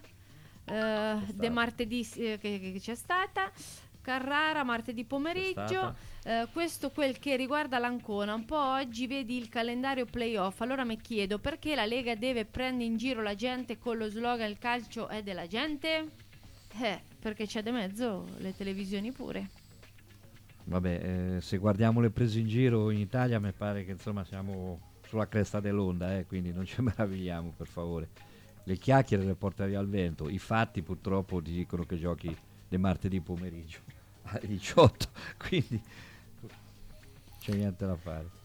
de martedì che c'è stata, Carrara martedì pomeriggio. Questo quel che riguarda l'Ancona. Un po' oggi vedi il calendario playoff, allora mi chiedo perché la Lega deve prendere in giro la gente con lo slogan "il calcio è della gente". Perché c'è di mezzo le televisioni pure. Vabbè, se guardiamo le prese in giro in Italia mi pare che insomma siamo sulla cresta dell'onda, quindi non ci meravigliamo, per favore. Le chiacchiere le porta via al vento, i fatti purtroppo ti dicono che giochi del martedì pomeriggio alle 18, quindi c'è niente da fare.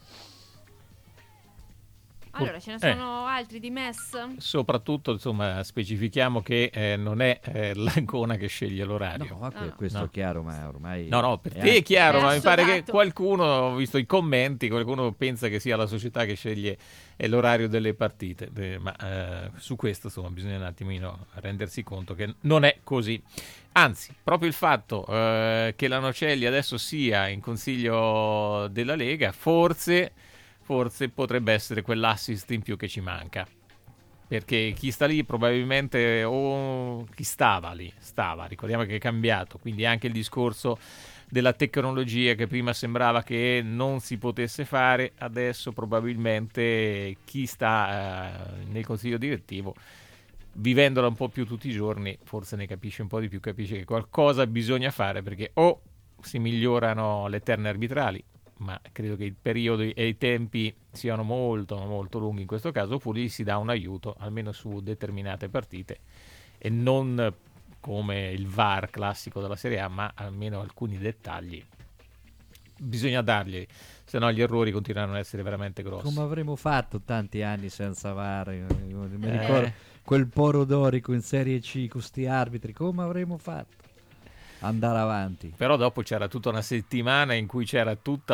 Allora, ce ne sono altri di MES? Soprattutto, insomma, specifichiamo che non è l'Ancona che sceglie l'orario. No, questo è chiaro, ma ormai... No, per te è chiaro, ma mi pare che assodato. qualcuno, ho visto i commenti, qualcuno pensa che sia la società che sceglie l'orario delle partite. Ma su questo, insomma, bisogna un attimino rendersi conto che non è così. Anzi, proprio il fatto che la Nocelli adesso sia in consiglio della Lega, forse potrebbe essere quell'assist in più che ci manca, perché chi sta lì probabilmente, o chi stava, ricordiamo che è cambiato, quindi anche il discorso della tecnologia che prima sembrava che non si potesse fare, adesso probabilmente chi sta nel consiglio direttivo, vivendola un po' più tutti i giorni, forse ne capisce un po' di più, capisce che qualcosa bisogna fare, perché o si migliorano le terne arbitrali, ma credo che i periodi e i tempi siano molto molto lunghi in questo caso, oppure gli si dà un aiuto almeno su determinate partite e non come il VAR classico della Serie A, ma almeno alcuni dettagli bisogna dargli, se no gli errori continueranno ad essere veramente grossi. Come avremmo fatto tanti anni senza VAR? Mi ricordo quel Poro Dorico in Serie C con sti arbitri, come avremmo fatto? Andare avanti. Però dopo c'era tutta una settimana in cui c'era tutti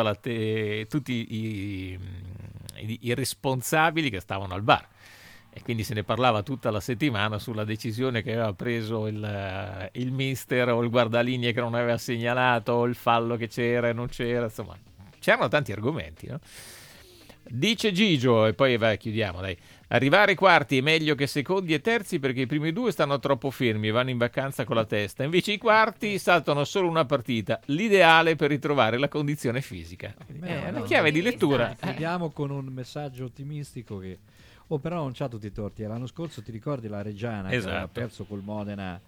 i responsabili che stavano al VAR, e quindi se ne parlava tutta la settimana sulla decisione che aveva preso il mister, o il guardalinee che non aveva segnalato, o il fallo che c'era e non c'era, insomma c'erano tanti argomenti, no? Dice Gigio, e poi chiudiamo, dai. Arrivare ai quarti è meglio che secondi e terzi, perché i primi due stanno troppo fermi e vanno in vacanza con la testa. Invece i quarti saltano solo una partita, l'ideale per ritrovare la condizione fisica. È una chiave di lettura. Chiudiamo con un messaggio ottimistico che... però non c'ha tutti i torti. L'anno scorso ti ricordi la Reggiana che aveva perso col Modena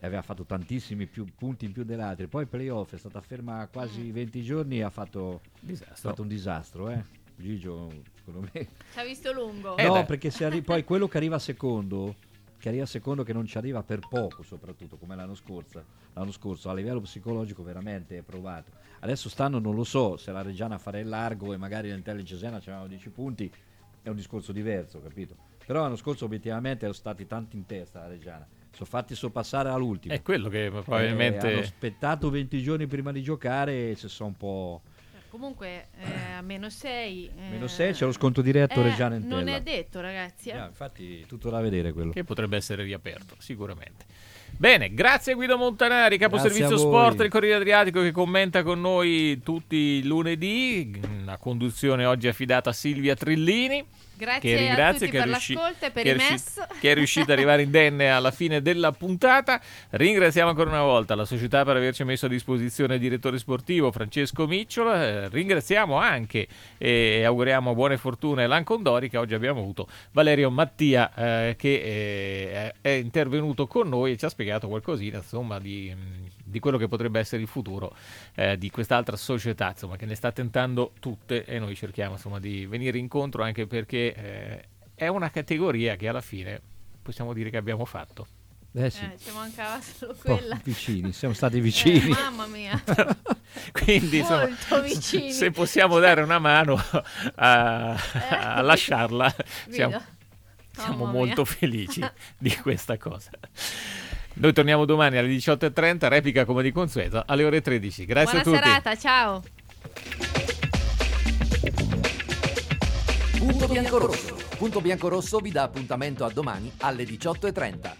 aveva fatto tantissimi più punti in più degli altri, poi playoff è stata ferma quasi 20 giorni e ha fatto un disastro, Gigio, secondo me. Ci ha visto lungo. No, perché poi quello che arriva secondo che non ci arriva per poco, soprattutto come l'anno scorso a livello psicologico veramente è provato. Adesso stanno, non lo so, se la Reggiana farà il largo e magari l'Intelligenza Cesena c'erano 10 punti, è un discorso diverso, capito? Però l'anno scorso obiettivamente erano stati tanti in testa la Reggiana, sono fatti sorpassare all'ultimo. È quello che probabilmente hanno aspettato 20 giorni prima di giocare e si sono un po'... Comunque a -6 c'è lo sconto diretto Reggiana Entella. Non è detto, ragazzi. Infatti tutto da vedere quello. Che potrebbe essere riaperto, sicuramente. Bene, grazie a Guido Montanari, caposervizio Grazie sport del Corriere Adriatico, che commenta con noi tutti i lunedì. Una conduzione oggi affidata a Silvia Trillini. Grazie a tutti per l'ascolto e per i MES. Che è riuscita ad arrivare indenne alla fine della puntata. Ringraziamo ancora una volta la società per averci messo a disposizione il direttore sportivo Francesco Micciola. Ringraziamo anche e auguriamo buone fortune a Lancondori, che oggi abbiamo avuto Valerio Mattia che è intervenuto con noi e ci ha spiegato qualcosina, insomma, di quello che potrebbe essere il futuro di quest'altra società, insomma, che ne sta tentando tutte, e noi cerchiamo, insomma, di venire incontro, anche perché è una categoria che alla fine possiamo dire che abbiamo fatto. Sì. Ci mancava solo quella. Vicini, siamo stati vicini. Mamma mia. Quindi molto vicini. Se possiamo dare una mano a lasciarla, siamo molto felici di questa cosa. Noi torniamo domani alle 18:30, replica come di consueto alle ore 13. Grazie a tutti. Buona serata, ciao. Punto Biancorosso. Punto Biancorosso vi dà appuntamento a domani alle 18:30.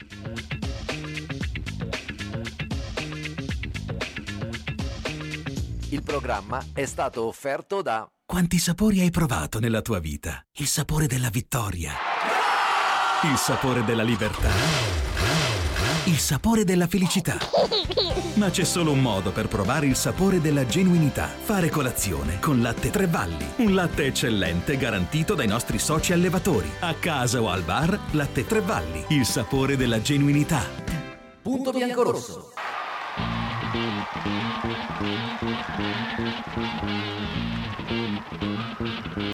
Il programma è stato offerto da... Quanti sapori hai provato nella tua vita? Il sapore della vittoria, il sapore della libertà, il sapore della felicità. Ma c'è solo un modo per provare il sapore della genuinità: fare colazione con Latte Tre Valli. Un latte eccellente garantito dai nostri soci allevatori. A casa o al bar, Latte Tre Valli, il sapore della genuinità. Punto Biancorosso.